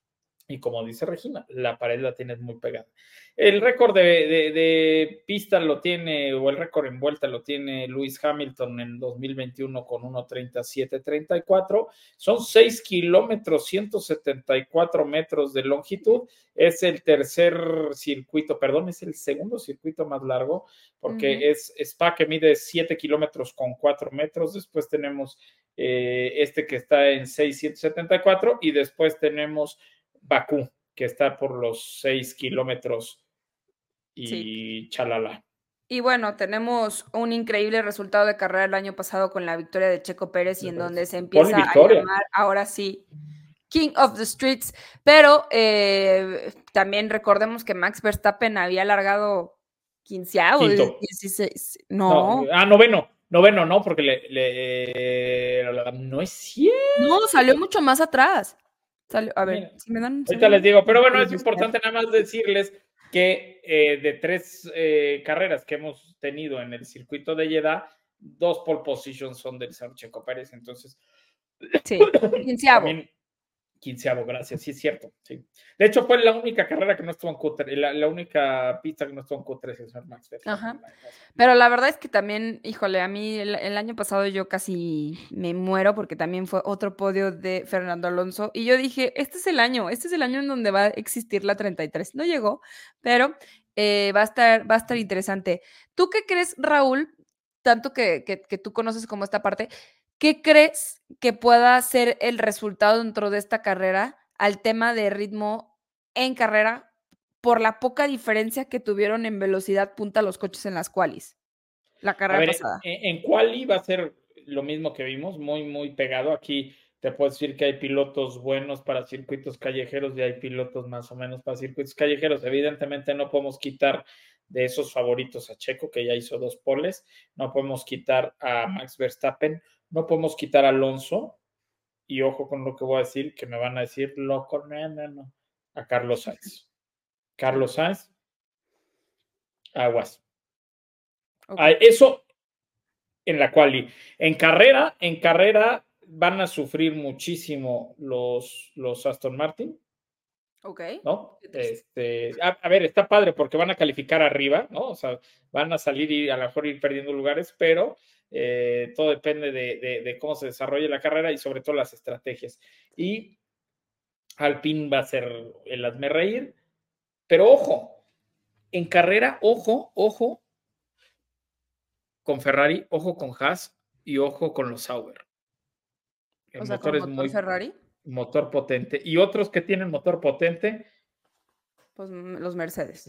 Y como dice Regina, la pared la tienes muy pegada. El récord de pista lo tiene, o el récord en vuelta lo tiene Lewis Hamilton en 2021 con 1:37.34. Son 6 kilómetros, 174 metros de longitud. Es el tercer circuito, perdón, es el segundo circuito más largo, porque es Spa, que mide 7 kilómetros con 4 metros. Después tenemos este que está en 6,174, y después tenemos Bakú, que está por los 6 kilómetros y chalala. Y bueno, tenemos un increíble resultado de carrera el año pasado con la victoria de Checo Pérez, y en donde se empieza a llamar ahora sí King of the Streets, pero también recordemos que Max Verstappen había largado 15avo, 16, noveno, no, porque no es cierto. No, salió mucho más atrás. A ver, mira, si me dan. Ahorita les digo, pero bueno, es importante nada más decirles que de 3 carreras que hemos tenido en el circuito de Jeddah, 2 pole positions son del señor Checo Pérez, entonces. Sí, 15avo. 15avo, gracias, sí es cierto. Sí. De hecho, fue la única carrera que no estuvo en Q3, la única pista que no estuvo en Q3 es el Max Verstappen. Pero la verdad es que también, híjole, a mí el año pasado yo casi me muero, porque también fue otro podio de Fernando Alonso, y yo dije, este es el año en donde va a existir la 33. No llegó, pero va a estar interesante. ¿Tú qué crees, Raúl? Tanto que tú conoces como esta parte, ¿qué crees que pueda ser el resultado dentro de esta carrera al tema de ritmo en carrera, por la poca diferencia que tuvieron en velocidad punta los coches en las qualis la carrera pasada? En quali va a ser lo mismo que vimos, muy, muy pegado. Aquí te puedo decir que hay pilotos buenos para circuitos callejeros y hay pilotos más o menos para circuitos callejeros. Evidentemente no podemos quitar de esos favoritos a Checo, que ya hizo 2 poles. No podemos quitar a Max Verstappen. No podemos quitar a Alonso, y ojo con lo que voy a decir, que me van a decir loco, no, a Carlos Sainz. Carlos Sainz, aguas. Okay. Eso en la quali. En carrera van a sufrir muchísimo los Aston Martin. Ok. ¿No? A ver, está padre porque van a calificar arriba, ¿no? O sea, van a salir y a lo mejor ir perdiendo lugares, pero todo depende de cómo se desarrolle la carrera y sobre todo las estrategias. Y Alpine va a ser el hazme reír, pero ojo, en carrera, ojo con Ferrari, ojo con Haas y ojo con los Sauber. El motor es muy Ferrari. Motor potente. Y otros que tienen motor potente, pues los Mercedes,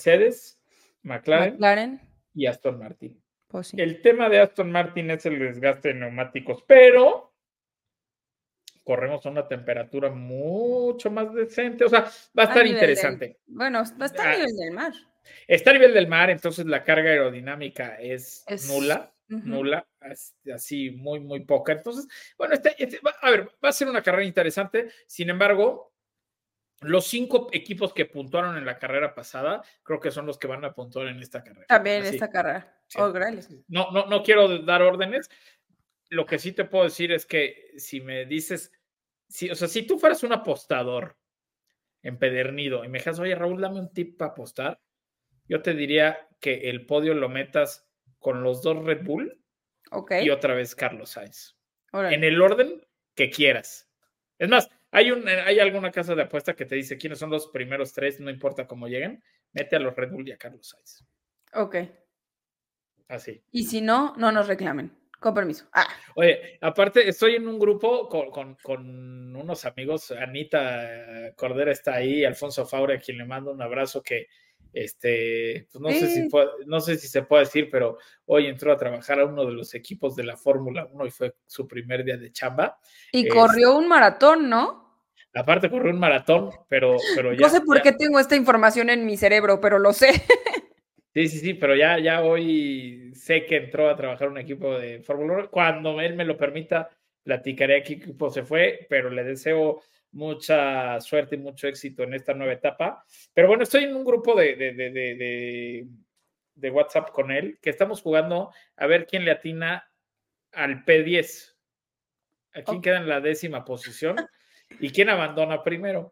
McLaren y Aston Martin. Pues sí. El tema de Aston Martin es el desgaste de neumáticos, pero corremos a una temperatura mucho más decente, o sea, va a estar interesante. Bueno, está a nivel del mar. Está a nivel del mar, entonces la carga aerodinámica es nula. Nula, así muy, muy poca. Entonces, bueno, a ver, va a ser una carrera interesante. Sin embargo, los 5 equipos que puntuaron en la carrera pasada, creo que son los que van a puntuar en esta carrera. También esta carrera. Sí. Gracias. No quiero dar órdenes. Lo que sí te puedo decir es que si me dices, o sea, si tú fueras un apostador empedernido y me dijeras, oye, Raúl, dame un tip para apostar, yo te diría que el podio lo metas con los 2 Red Bull y otra vez Carlos Sainz. En el orden que quieras. Es más, hay alguna casa de apuesta que te dice quiénes son los primeros 3, no importa cómo lleguen, mete a los Red Bull y a Carlos Sainz. Ok. Así. Y si no, no nos reclamen. Con permiso. Oye, aparte, estoy en un grupo con unos amigos. Anita Cordera está ahí, Alfonso Faure, a quien le mando un abrazo, que pues no sé si se puede decir, pero hoy entró a trabajar a uno de los equipos de la Fórmula 1 y fue su primer día de chamba. Y corrió un maratón, ¿no? Aparte corrió un maratón, pero ya. No sé por qué tengo esta información en mi cerebro, pero lo sé. Sí, pero ya hoy sé que entró a trabajar un equipo de Fórmula 1. Cuando él me lo permita, platicaré a qué equipo se fue, pero le deseo mucha suerte y mucho éxito en esta nueva etapa. Pero bueno, estoy en un grupo de WhatsApp con él, que estamos jugando a ver quién le atina al P10. ¿A quién queda en la 10ª posición? ¿Y quién abandona primero?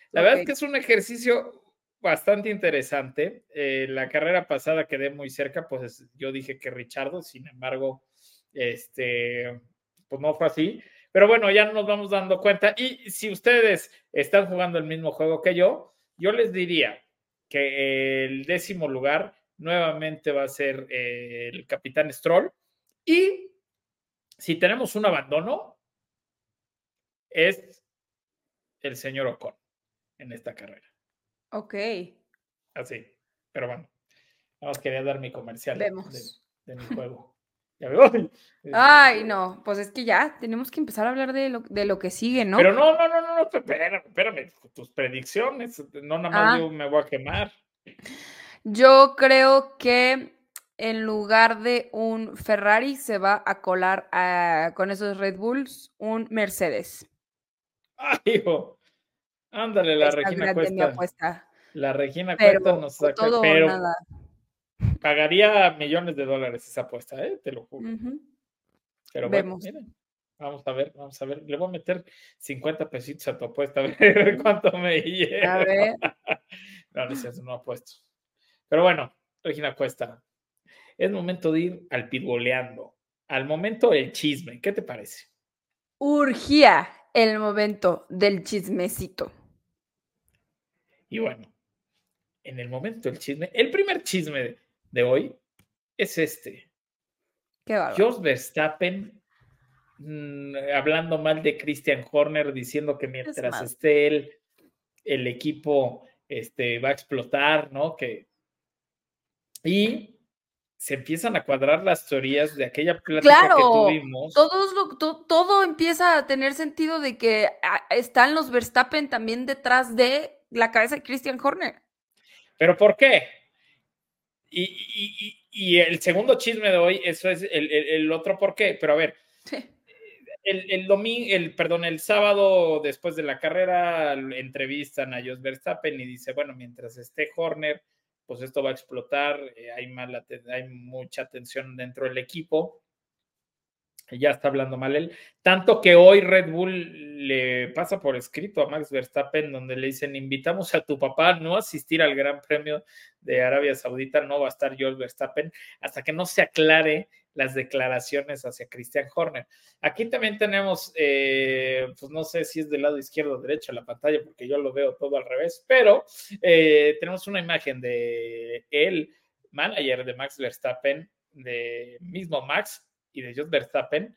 La verdad es que es un ejercicio bastante interesante. La carrera pasada quedé muy cerca, pues yo dije que Richardo, sin embargo, pues no fue así. Pero bueno, ya nos vamos dando cuenta. Y si ustedes están jugando el mismo juego que yo les diría que el 10º lugar nuevamente va a ser el Capitán Stroll. Y si tenemos un abandono, es el señor Ocon en esta carrera. Ok. Así. Pero bueno, nada más quería dar mi comercial de mi juego. Ya veo. Ay, no, pues es que ya tenemos que empezar a hablar de lo que sigue, ¿no? Pero no, espérame, tus predicciones, no nada más yo me voy a quemar. Yo creo que en lugar de un Ferrari se va a colar con esos Red Bulls un Mercedes. Ay, hijo. Ándale, la Regina Cuesta. La Regina Cuesta nos saca, todo pero nada. Pagaría millones de dólares esa apuesta, te lo juro. Pero bueno, miren, vamos a ver. Le voy a meter 50 pesitos a tu apuesta, a ver cuánto me lleva. A ver. No apuesto. Pero bueno, Regina Cuesta, es momento de ir al pitboleando, al momento del chisme. ¿Qué te parece? Urgía el momento del chismecito. Y bueno, en el momento del chisme, el primer chisme de hoy es este. Qué bárbaro. Jos Verstappen hablando mal de Christian Horner, diciendo que mientras esté él, el equipo va a explotar, ¿no? Y se empiezan a cuadrar las teorías de aquella plática que tuvimos. Todo empieza a tener sentido de que están los Verstappen también detrás de la cabeza de Christian Horner. ¿Pero por qué? Y el segundo chisme de hoy, eso es el otro por qué. Pero a ver, el sábado después de la carrera entrevistan a Jos Verstappen y dice, bueno, mientras esté Horner, pues esto va a explotar, hay mucha tensión dentro del equipo. Ya está hablando mal él. Tanto que hoy Red Bull le pasa por escrito a Max Verstappen, donde le dicen, invitamos a tu papá a no asistir al Gran Premio de Arabia Saudita, no va a estar Jos Verstappen, hasta que no se aclare las declaraciones hacia Christian Horner. Aquí también tenemos, pues no sé si es del lado izquierdo o derecho de la pantalla, porque yo lo veo todo al revés, pero tenemos una imagen de el manager de Max Verstappen, de mismo Max, y de Jos Verstappen,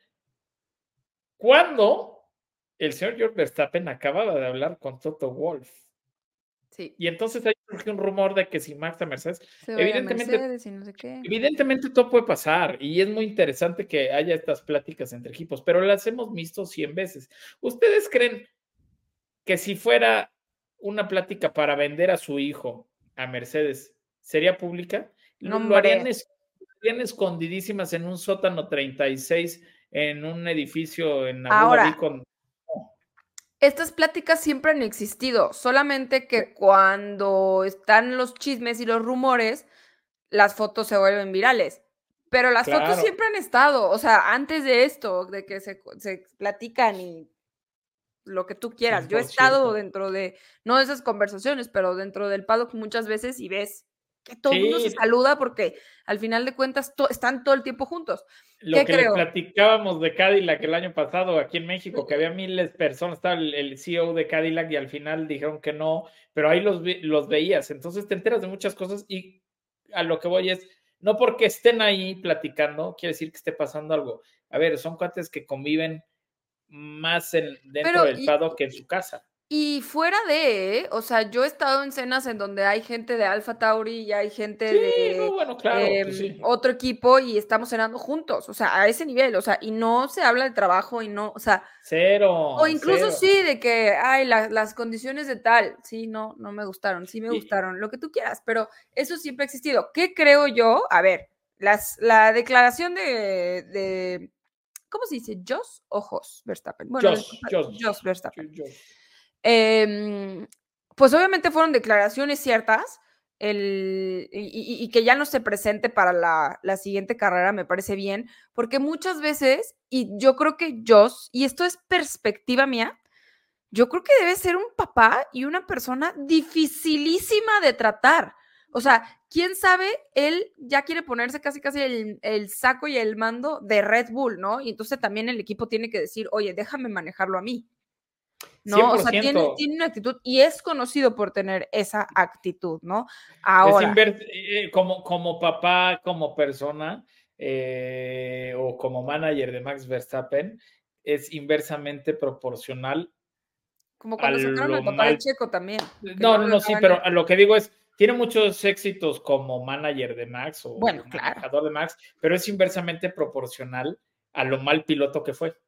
cuando el señor Jos Verstappen acababa de hablar con Toto Wolff. Sí. Y entonces hay un rumor de que si Max a Mercedes, evidentemente, Mercedes y no sé qué. Evidentemente todo puede pasar y es muy interesante que haya estas pláticas entre equipos, pero las hemos visto 100 veces. ¿Ustedes creen que si fuera una plática para vender a su hijo a Mercedes, sería pública? No, lo harían escondidísimas en un sótano 36 en un edificio en Abu Dhabi con... Estas pláticas siempre han existido, solamente que cuando están los chismes y los rumores, las fotos se vuelven virales. Pero las fotos siempre han estado, o sea, antes de esto, de que se platican y lo que tú quieras. Yo he estado dentro de, no de esas conversaciones, pero dentro del paddock muchas veces y ves que todo el mundo se saluda porque al final de cuentas están todo el tiempo juntos. Lo que les platicábamos de Cadillac el año pasado aquí en México, que había miles de personas, estaba el CEO de Cadillac y al final dijeron que no, pero ahí los veías. Entonces te enteras de muchas cosas y a lo que voy es, no porque estén ahí platicando, quiere decir que esté pasando algo. A ver, son cuates que conviven más dentro del paddock que en su casa. Y fuera de, o sea, yo he estado en cenas en donde hay gente de Alpha Tauri y hay gente de otro equipo y estamos cenando juntos, o sea, a ese nivel, o sea, y no se habla de trabajo y no, o sea, cero. O incluso sí, de que, ay, las condiciones de tal, sí, no me gustaron, sí me gustaron, lo que tú quieras, pero eso siempre ha existido. ¿Qué creo yo? A ver, la declaración de ¿cómo se dice? ¿Jos o Jos Verstappen? Bueno, Jos Verstappen. Pues obviamente fueron declaraciones ciertas y que ya no se presente para la siguiente carrera me parece bien, porque muchas veces, y yo creo que Jos, y esto es perspectiva mía, yo creo que debe ser un papá y una persona dificilísima de tratar. O sea, quién sabe, él ya quiere ponerse casi el saco y el mando de Red Bull, ¿no? Y entonces también el equipo tiene que decir, oye, déjame manejarlo a mí, ¿no? 100%. O sea, tiene una actitud y es conocido por tener esa actitud, ¿no? Ahora. Como papá, como persona o como manager de Max Verstappen, es inversamente proporcional Como a cuando sacaron al lo papá de mal. Checo también. No, sí, pero a lo que digo es, tiene muchos éxitos como manager de Max o Bueno, claro. manejador de Max, pero es inversamente proporcional a lo mal piloto que fue.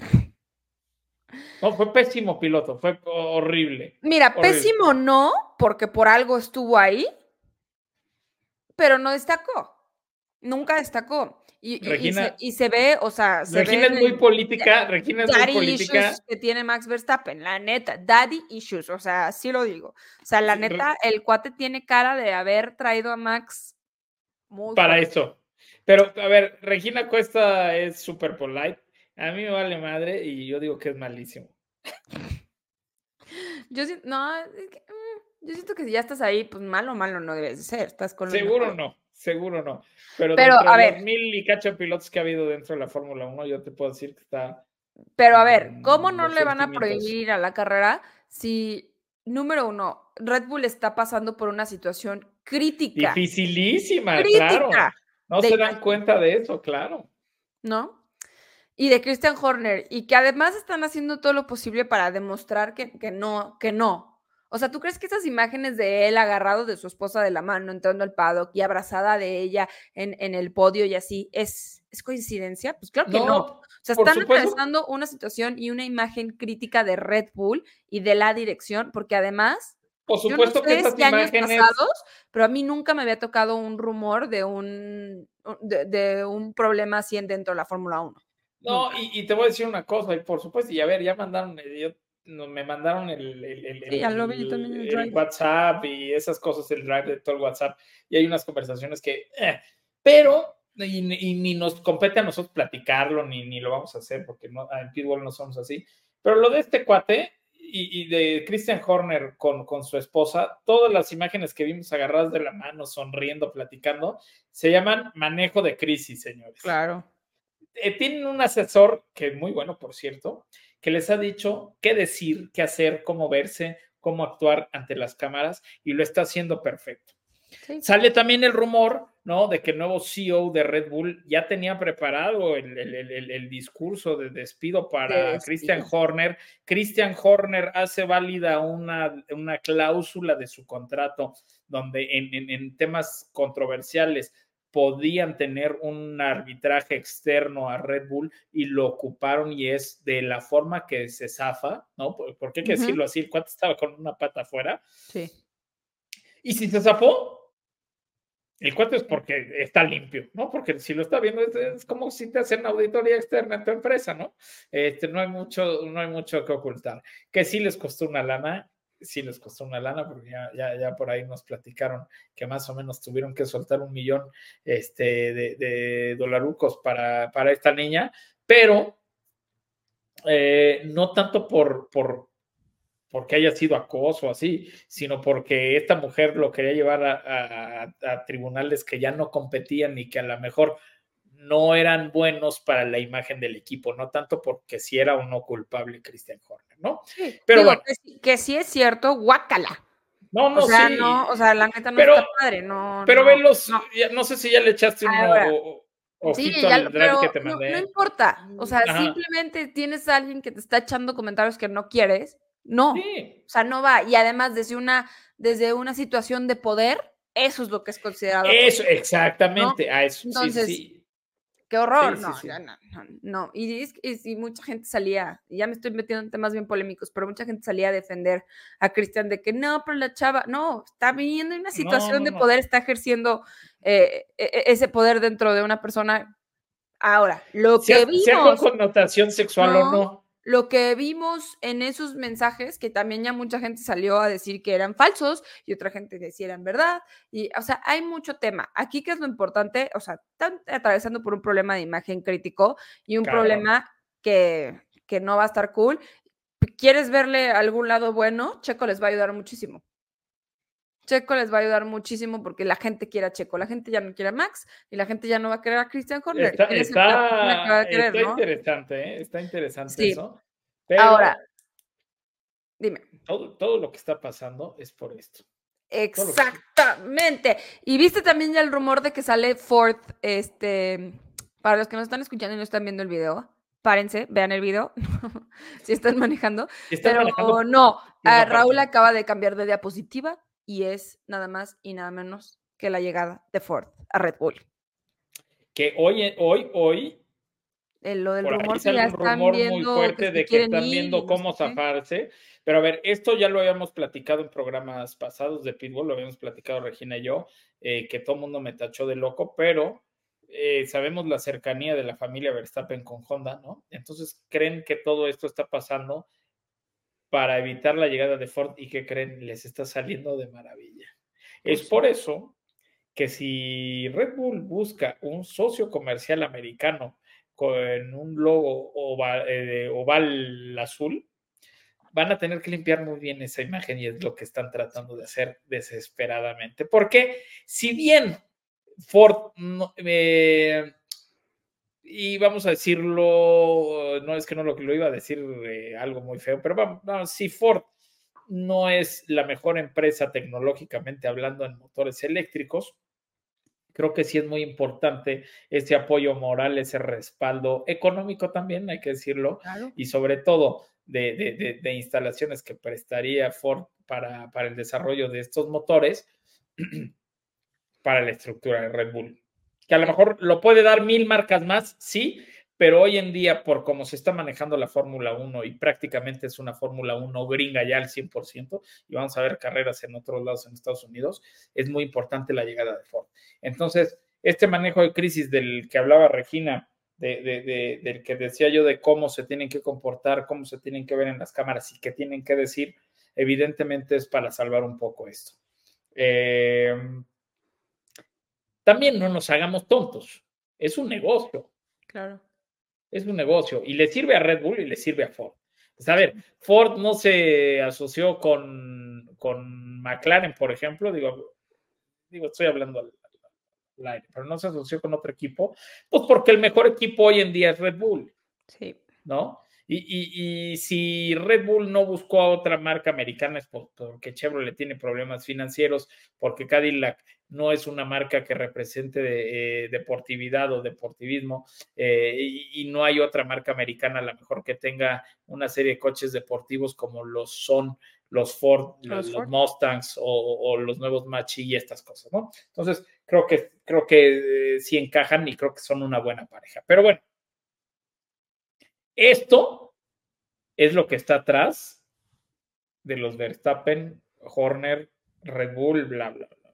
No, fue pésimo piloto, fue horrible. Mira, horrible. Pésimo no, porque por algo estuvo ahí, pero no destacó. Nunca destacó. Regina, Y se ve, o sea, se Regina ve es muy política, Regina es muy daddy política. issues que tiene Max Verstappen, la neta, daddy issues, o sea, sí lo digo. O sea, la neta, el cuate tiene cara de haber traído a Max muy para fuerte. eso. Pero, a ver, Regina Cuesta es súper polite. A mí me vale madre y yo digo que es malísimo. Yo siento que si ya estás ahí, pues malo no debes de ser. Estás con Seguro no. Pero a ver, los 1000 y cacho pilotos que ha habido dentro de la Fórmula 1, yo te puedo decir que está. Pero a ver, ¿cómo no los le van a sentimientos. prohibir a la carrera si, número uno, Red Bull está pasando por una situación crítica? Dificilísima, ¡Crítica! claro. No de se dan imagen, cuenta de eso, claro. ¿no? Y de Christian Horner, y que además están haciendo todo lo posible para demostrar que no. O sea, ¿tú crees que esas imágenes de él agarrado de su esposa de la mano, entrando al paddock y abrazada de ella en el podio y así, ¿es coincidencia? Pues claro que no. O sea, por están supuesto. atravesando una situación y una imagen crítica de Red Bull y de la dirección, porque además, Por supuesto yo no que sé esas si años imágenes. pasados, pero a mí nunca me había tocado un rumor de un problema así dentro de la Fórmula 1. No, y te voy a decir una cosa, y por supuesto, y a ver, ya mandaron, me mandaron Sí, ya lo vi también en el drive. WhatsApp y esas cosas, el drive de todo el WhatsApp, y hay unas conversaciones que, pero, y ni nos compete a nosotros platicarlo, ni lo vamos a hacer, porque no, en Pitbull no somos así, pero lo de este cuate y de Christian Horner con su esposa, todas las imágenes que vimos agarradas de la mano, sonriendo, platicando, se llaman manejo de crisis, señores. Claro. Tienen un asesor, que es muy bueno, por cierto, que les ha dicho qué decir, qué hacer, cómo verse, cómo actuar ante las cámaras, y lo está haciendo perfecto. Sí. Sale también el rumor, ¿no?, de que el nuevo CEO de Red Bull ya tenía preparado el discurso de despido para Christian Horner. Christian Horner hace válida una cláusula de su contrato donde en temas controversiales podían tener un arbitraje externo a Red Bull y lo ocuparon, y es de la forma que se zafa, ¿no? Porque hay que decirlo así, el cuate estaba con una pata afuera. Sí. Y si se zafó, el cuate es porque está limpio, ¿no? Porque si lo está viendo es como si te hacen auditoría externa en tu empresa, ¿no? No hay mucho que ocultar. Que sí les costó una lana, porque ya por ahí nos platicaron que más o menos tuvieron que soltar $1 millón de dolarucos para esta niña, pero no tanto porque haya sido acoso así, sino porque esta mujer lo quería llevar a tribunales que ya no competían y que a lo mejor no eran buenos para la imagen del equipo, no tanto porque si era o no culpable Christian Horner, ¿no? Sí, pero digo, bueno. Que sí es cierto, guácala. No, o sea, sí. No, o sea, la neta no está padre, no. Pero velos, no. No sé si ya le echaste un ojito al drive que te mandé. No importa, o sea, simplemente tienes a alguien que te está echando comentarios que no quieres, no, sí. O sea, no va, y además desde una situación de poder, eso es lo que es considerado. Eso, exactamente, ¿no? a eso, entonces, sí. Qué horror, sí. No. Y mucha gente salía, ya me estoy metiendo en temas bien polémicos, pero mucha gente salía a defender a Christian de que no, pero la chava, no, está viviendo en una situación de poder, está ejerciendo ese poder dentro de una persona. Ahora, lo que vimos... Sea con connotación sexual o no. Lo que vimos en esos mensajes, que también ya mucha gente salió a decir que eran falsos y otra gente decía eran verdad, y o sea, hay mucho tema. Aquí, ¿qué es lo importante? O sea, están atravesando por un problema de imagen crítico y un problema que no va a estar cool. ¿Quieres verle algún lado bueno? Checo les va a ayudar muchísimo. Checo les va a ayudar muchísimo porque la gente quiere a Checo, la gente ya no quiere a Max y la gente ya no va a querer a Christian Horner. Está, ¿Quién es la persona que va a está, querer, está no? interesante, ¿eh? Está interesante Sí. eso. Pero Ahora, dime. todo lo que está pasando es por esto. Exactamente. Y viste también ya el rumor de que sale Ford, para los que nos están escuchando y no están viendo el video, párense, vean el video, si están manejando. Si están Pero manejando, no, es una Raúl parte. acaba de cambiar de diapositiva y es nada más y nada menos que la llegada de Ford a Red Bull. Que hoy Lo del por ahí rumor que sale ya un están rumor muy viendo fuerte que de se que quieren están ir viendo y no cómo sé qué. zafarse. Pero a ver, esto ya lo habíamos platicado en programas pasados de Pitbull, lo habíamos platicado Regina y yo, que todo el mundo me tachó de loco, pero sabemos la cercanía de la familia Verstappen con Honda, ¿no? Entonces creen que todo esto está pasando para evitar la llegada de Ford y que creen les está saliendo de maravilla. Es por eso que si Red Bull busca un socio comercial americano con un logo oval azul, van a tener que limpiar muy bien esa imagen y es lo que están tratando de hacer desesperadamente. Porque si bien Ford, y vamos a decirlo, no es que no lo iba a decir algo muy feo, pero vamos, si Ford no es la mejor empresa tecnológicamente hablando en motores eléctricos, creo que sí es muy importante ese apoyo moral, ese respaldo económico también, hay que decirlo, Claro. y sobre todo de instalaciones que prestaría Ford para el desarrollo de estos motores para la estructura de Red Bull. Que a lo mejor lo puede dar 1000 marcas más, sí, pero hoy en día, por cómo se está manejando la Fórmula 1 y prácticamente es una Fórmula 1 gringa ya al 100%, y vamos a ver carreras en otros lados en Estados Unidos, es muy importante la llegada de Ford. Entonces, este manejo de crisis del que hablaba Regina, del que decía yo de cómo se tienen que comportar, cómo se tienen que ver en las cámaras y qué tienen que decir, evidentemente es para salvar un poco esto. También no nos hagamos tontos. Es un negocio. Claro. Es un negocio. Y le sirve a Red Bull y le sirve a Ford. Pues a ver, Ford no se asoció con McLaren, por ejemplo. Digo, estoy hablando al aire, pero no se asoció con otro equipo. Pues porque el mejor equipo hoy en día es Red Bull. Sí. ¿No? Y si Red Bull no buscó a otra marca americana es porque Chevrolet tiene problemas financieros, porque Cadillac no es una marca que represente deportividad o deportivismo, y no hay otra marca americana a lo mejor que tenga una serie de coches deportivos como los son los Ford, los Mustangs o los nuevos Mach-E y estas cosas, ¿no? Entonces, creo que sí encajan y creo que son una buena pareja. Pero bueno, esto es lo que está atrás de los Verstappen, Horner, Red Bull, bla, bla, bla.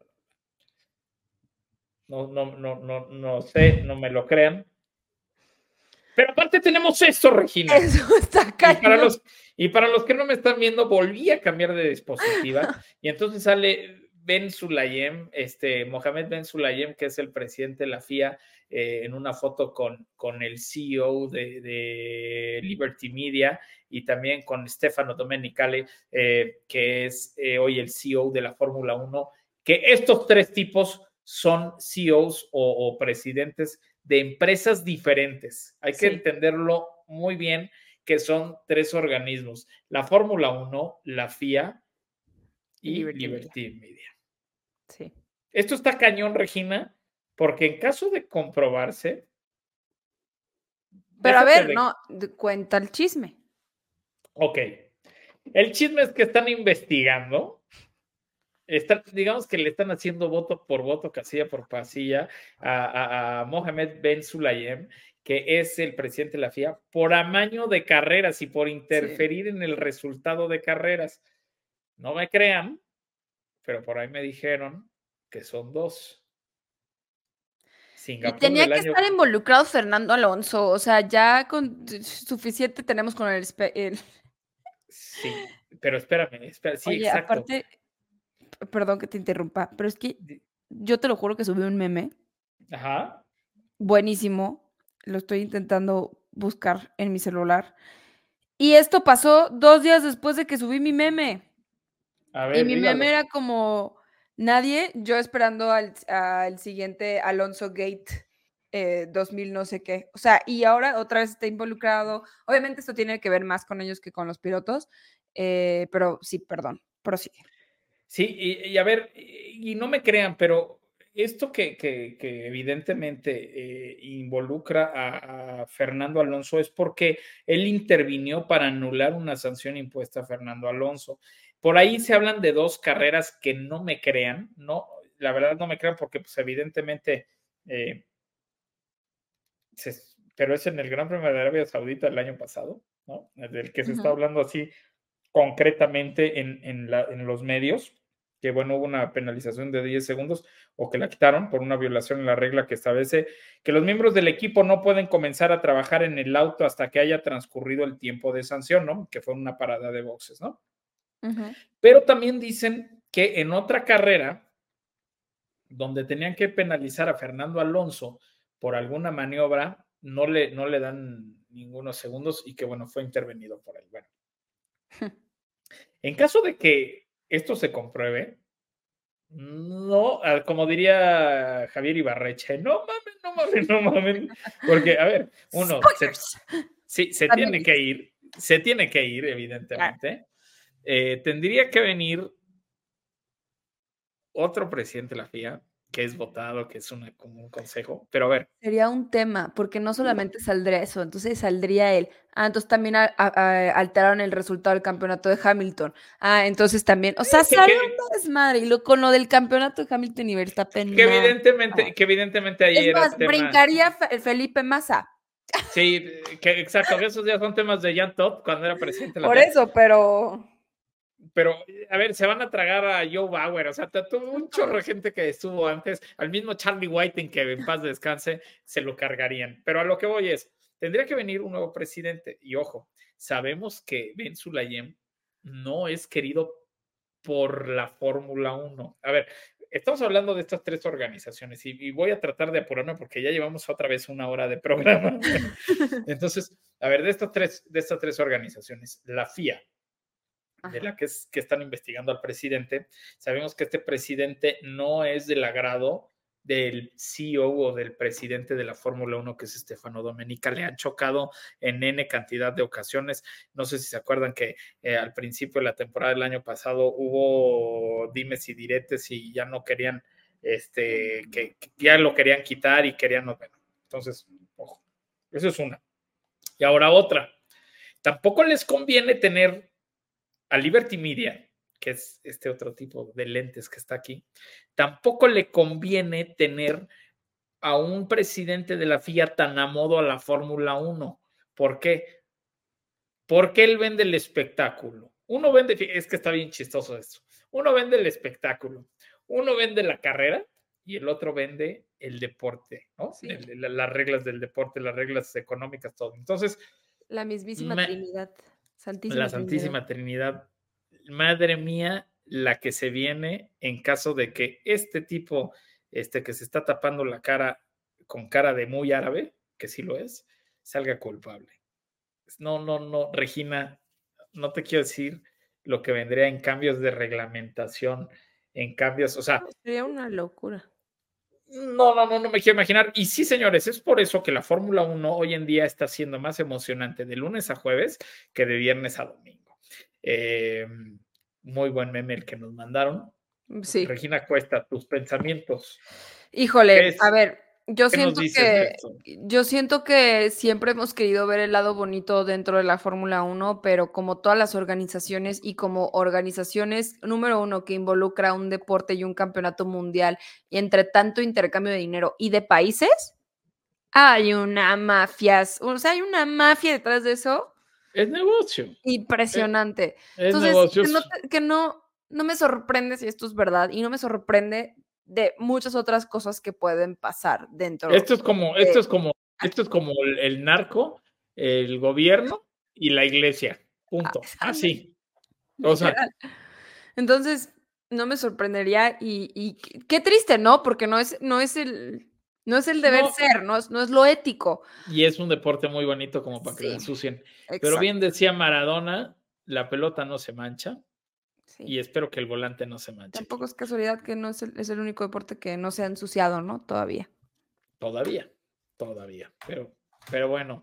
No sé, no me lo crean. Pero aparte tenemos esto, Regina. Eso está cañón. Y para los que no me están viendo, volví a cambiar de dispositiva y entonces sale Ben Sulayem, Mohamed Ben Sulayem, que es el presidente de la FIA, en una foto con el CEO de Liberty Media y también con Stefano Domenicali, que es hoy el CEO de la Fórmula 1, que estos tres tipos son CEOs o presidentes de empresas diferentes. Hay que entenderlo muy bien, que son tres organismos: la Fórmula 1, la FIA y Liberty Media. Sí. Esto está cañón, Regina, porque en caso de comprobarse... Pero a ver, no, cuenta el chisme. Ok. El chisme es que están investigando, digamos que le están haciendo voto por voto, casilla por casilla, a Mohamed Ben Sulayem, que es el presidente de la FIA, por amaño de carreras y por interferir en el resultado de carreras. No me crean, pero por ahí me dijeron que son dos. Singapur, y tenía que estar involucrado Fernando Alonso, o sea, ya con suficiente tenemos con el... Sí, pero espérame, sí, oye, exacto. Aparte, perdón que te interrumpa, pero es que yo te lo juro que subí un meme. Ajá. Buenísimo, lo estoy intentando buscar en mi celular. Y esto pasó 2 días después de que subí mi meme. A Y ver, mi dígalo. meme era como nadie, yo esperando al siguiente Alonso Gate 2000 no sé qué. O sea, y ahora otra vez está involucrado. Obviamente esto tiene que ver más con ellos que con los pilotos, pero sí, perdón, prosigue. Sí, y a ver, y no me crean, pero esto que evidentemente involucra a Fernando Alonso es porque él intervinió para anular una sanción impuesta a Fernando Alonso. Por ahí se hablan de 2 carreras que no me crean, no, la verdad no me crean porque pues evidentemente, pero es en el Gran Premio de Arabia Saudita del año pasado, ¿no? Del que se está hablando así concretamente en los medios, que bueno, hubo una penalización de 10 segundos o que la quitaron por una violación en la regla que establece que los miembros del equipo no pueden comenzar a trabajar en el auto hasta que haya transcurrido el tiempo de sanción, ¿no? Que fue una parada de boxes, ¿no? Pero también dicen que en otra carrera, donde tenían que penalizar a Fernando Alonso por alguna maniobra, no le dan ningunos segundos y que bueno, fue intervenido por él. Bueno. En caso de que esto se compruebe, no, como diría Javier Ibarreche, no mames, porque, a ver, uno, se tiene que ir, evidentemente. Tendría que venir otro presidente de la FIA, que es votado, que es como un consejo, pero a ver. Sería un tema, porque no solamente saldría eso, entonces saldría él. Entonces también alteraron el resultado del campeonato de Hamilton. Entonces también, o sea, sale un desmadre. Y con lo del campeonato de Hamilton y Verstappen, que evidentemente ahí es era más, tema. brincaría Felipe Massa. Sí, exacto, esos ya son temas de Jan Todt cuando era presidente de la Por FIA. eso, pero a ver, se van a tragar a Joe Bauer, o sea, tuvo un chorro de gente que estuvo antes, al mismo Charlie Whiting, que en paz descanse, se lo cargarían. Pero a lo que voy es, tendría que venir un nuevo presidente, y ojo, sabemos que Ben Sulayem no es querido por la Fórmula 1. A ver, estamos hablando de estas 3 organizaciones y voy a tratar de apurarme porque ya llevamos otra vez 1 hora de programa. Entonces, a ver, de estas tres organizaciones, la FIA, de la que están investigando al presidente, sabemos que este presidente no es del agrado del CEO o del presidente de la Fórmula 1, que es Stefano Domenica. Le han chocado en N cantidad de ocasiones. No sé si se acuerdan que al principio de la temporada del año pasado hubo dimes y diretes y ya no querían, que ya lo querían quitar y querían no. Bueno, entonces, ojo, eso es una. Y ahora otra. Tampoco les conviene tener a Liberty Media, que es este otro tipo de lentes que está aquí, tampoco le conviene tener a un presidente de la FIA tan a modo a la Fórmula 1. ¿Por qué? Porque él vende el espectáculo. Uno vende, es que está bien chistoso esto. Uno vende el espectáculo, uno vende la carrera y el otro vende el deporte, ¿no? Sí. Las reglas del deporte, las reglas económicas, todo. Entonces, la mismísima Trinidad. La Santísima Trinidad. Madre mía, la que se viene en caso de que este tipo, que se está tapando la cara con cara de muy árabe, que sí lo es, salga culpable. No, Regina, no te quiero decir lo que vendría en cambios de reglamentación, en cambios, o sea. Sería una locura. No me quiero imaginar. Y sí, señores, es por eso que la Fórmula 1 hoy en día está siendo más emocionante de lunes a jueves que de viernes a domingo. Muy buen meme el que nos mandaron. Sí. Regina Cuesta, tus pensamientos. Híjole, a ver, yo siento que siempre hemos querido ver el lado bonito dentro de la Fórmula 1, pero como todas las organizaciones y como organizaciones, número uno, que involucra un deporte y un campeonato mundial, y entre tanto intercambio de dinero y de países, hay una mafia, o sea, hay una mafia detrás de eso. Es negocio. Impresionante. Es entonces, negocios. que no me sorprende si esto es verdad y no me sorprende de muchas otras cosas que pueden pasar dentro. Esto es como el narco, el gobierno y la iglesia. Punto. Así. O sea. Entonces, no me sorprendería y qué triste, ¿no? Porque no es el No es el deber ser, no es lo ético. Y es un deporte muy bonito como para que lo ensucien. Exacto. Pero bien decía Maradona, la pelota no se mancha. Sí. Y espero que el volante no se manche. Tampoco es casualidad que no es el único deporte que no se ha ensuciado, ¿no? Todavía. Todavía. Pero bueno.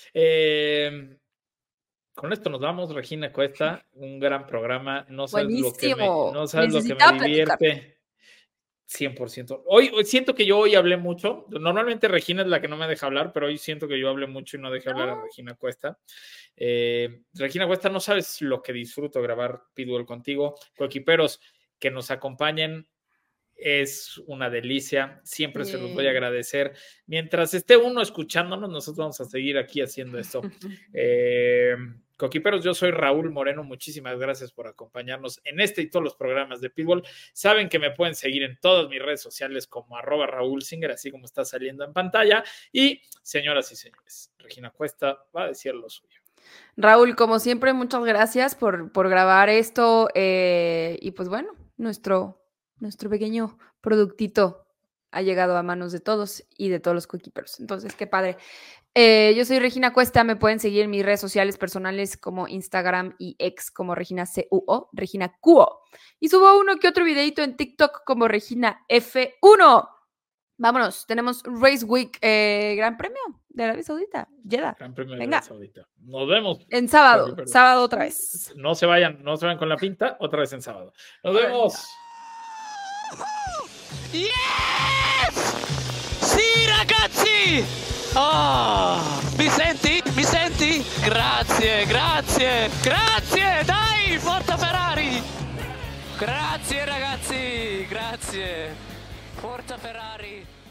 Con esto nos vamos, Regina Cuesta. Un gran programa. No sabes Buenísimo. lo que me divierte. 100%. Hoy siento que yo hoy hablé mucho. Normalmente Regina es la que no me deja hablar, pero hoy siento que yo hablé mucho y no dejé hablar a Regina Cuesta. Regina Cuesta, no sabes lo que disfruto grabar Pitbull contigo. Coequiperos que nos acompañen, es una delicia. Siempre se los voy a agradecer. Mientras esté uno escuchándonos, nosotros vamos a seguir aquí haciendo esto. Coquiperos, yo soy Raúl Moreno, muchísimas gracias por acompañarnos en este y todos los programas de Pitbull. Saben que me pueden seguir en todas mis redes sociales como @RaúlSinger, así como está saliendo en pantalla. Y señoras y señores, Regina Cuesta va a decir lo suyo. Raúl, como siempre, muchas gracias por grabar esto y pues bueno, nuestro pequeño productito ha llegado a manos de todos y de todos los coequiperos. Entonces, qué padre. Yo soy Regina Cuesta, me pueden seguir en mis redes sociales personales como Instagram y X como Regina CUO, Regina Cuo. Y subo uno que otro videito en TikTok como Regina F1. Vámonos, tenemos Race Week, Gran Premio de Arabia Saudita, Jeddah. Gran Premio de Venga. Arabia Saudita. Nos vemos. En sábado otra vez. No se vayan con la pinta, otra vez en sábado. Nos vemos. Yes! Sì, ragazzi! Oh, mi senti? Grazie, dai, forza Ferrari! Grazie ragazzi, grazie, forza Ferrari!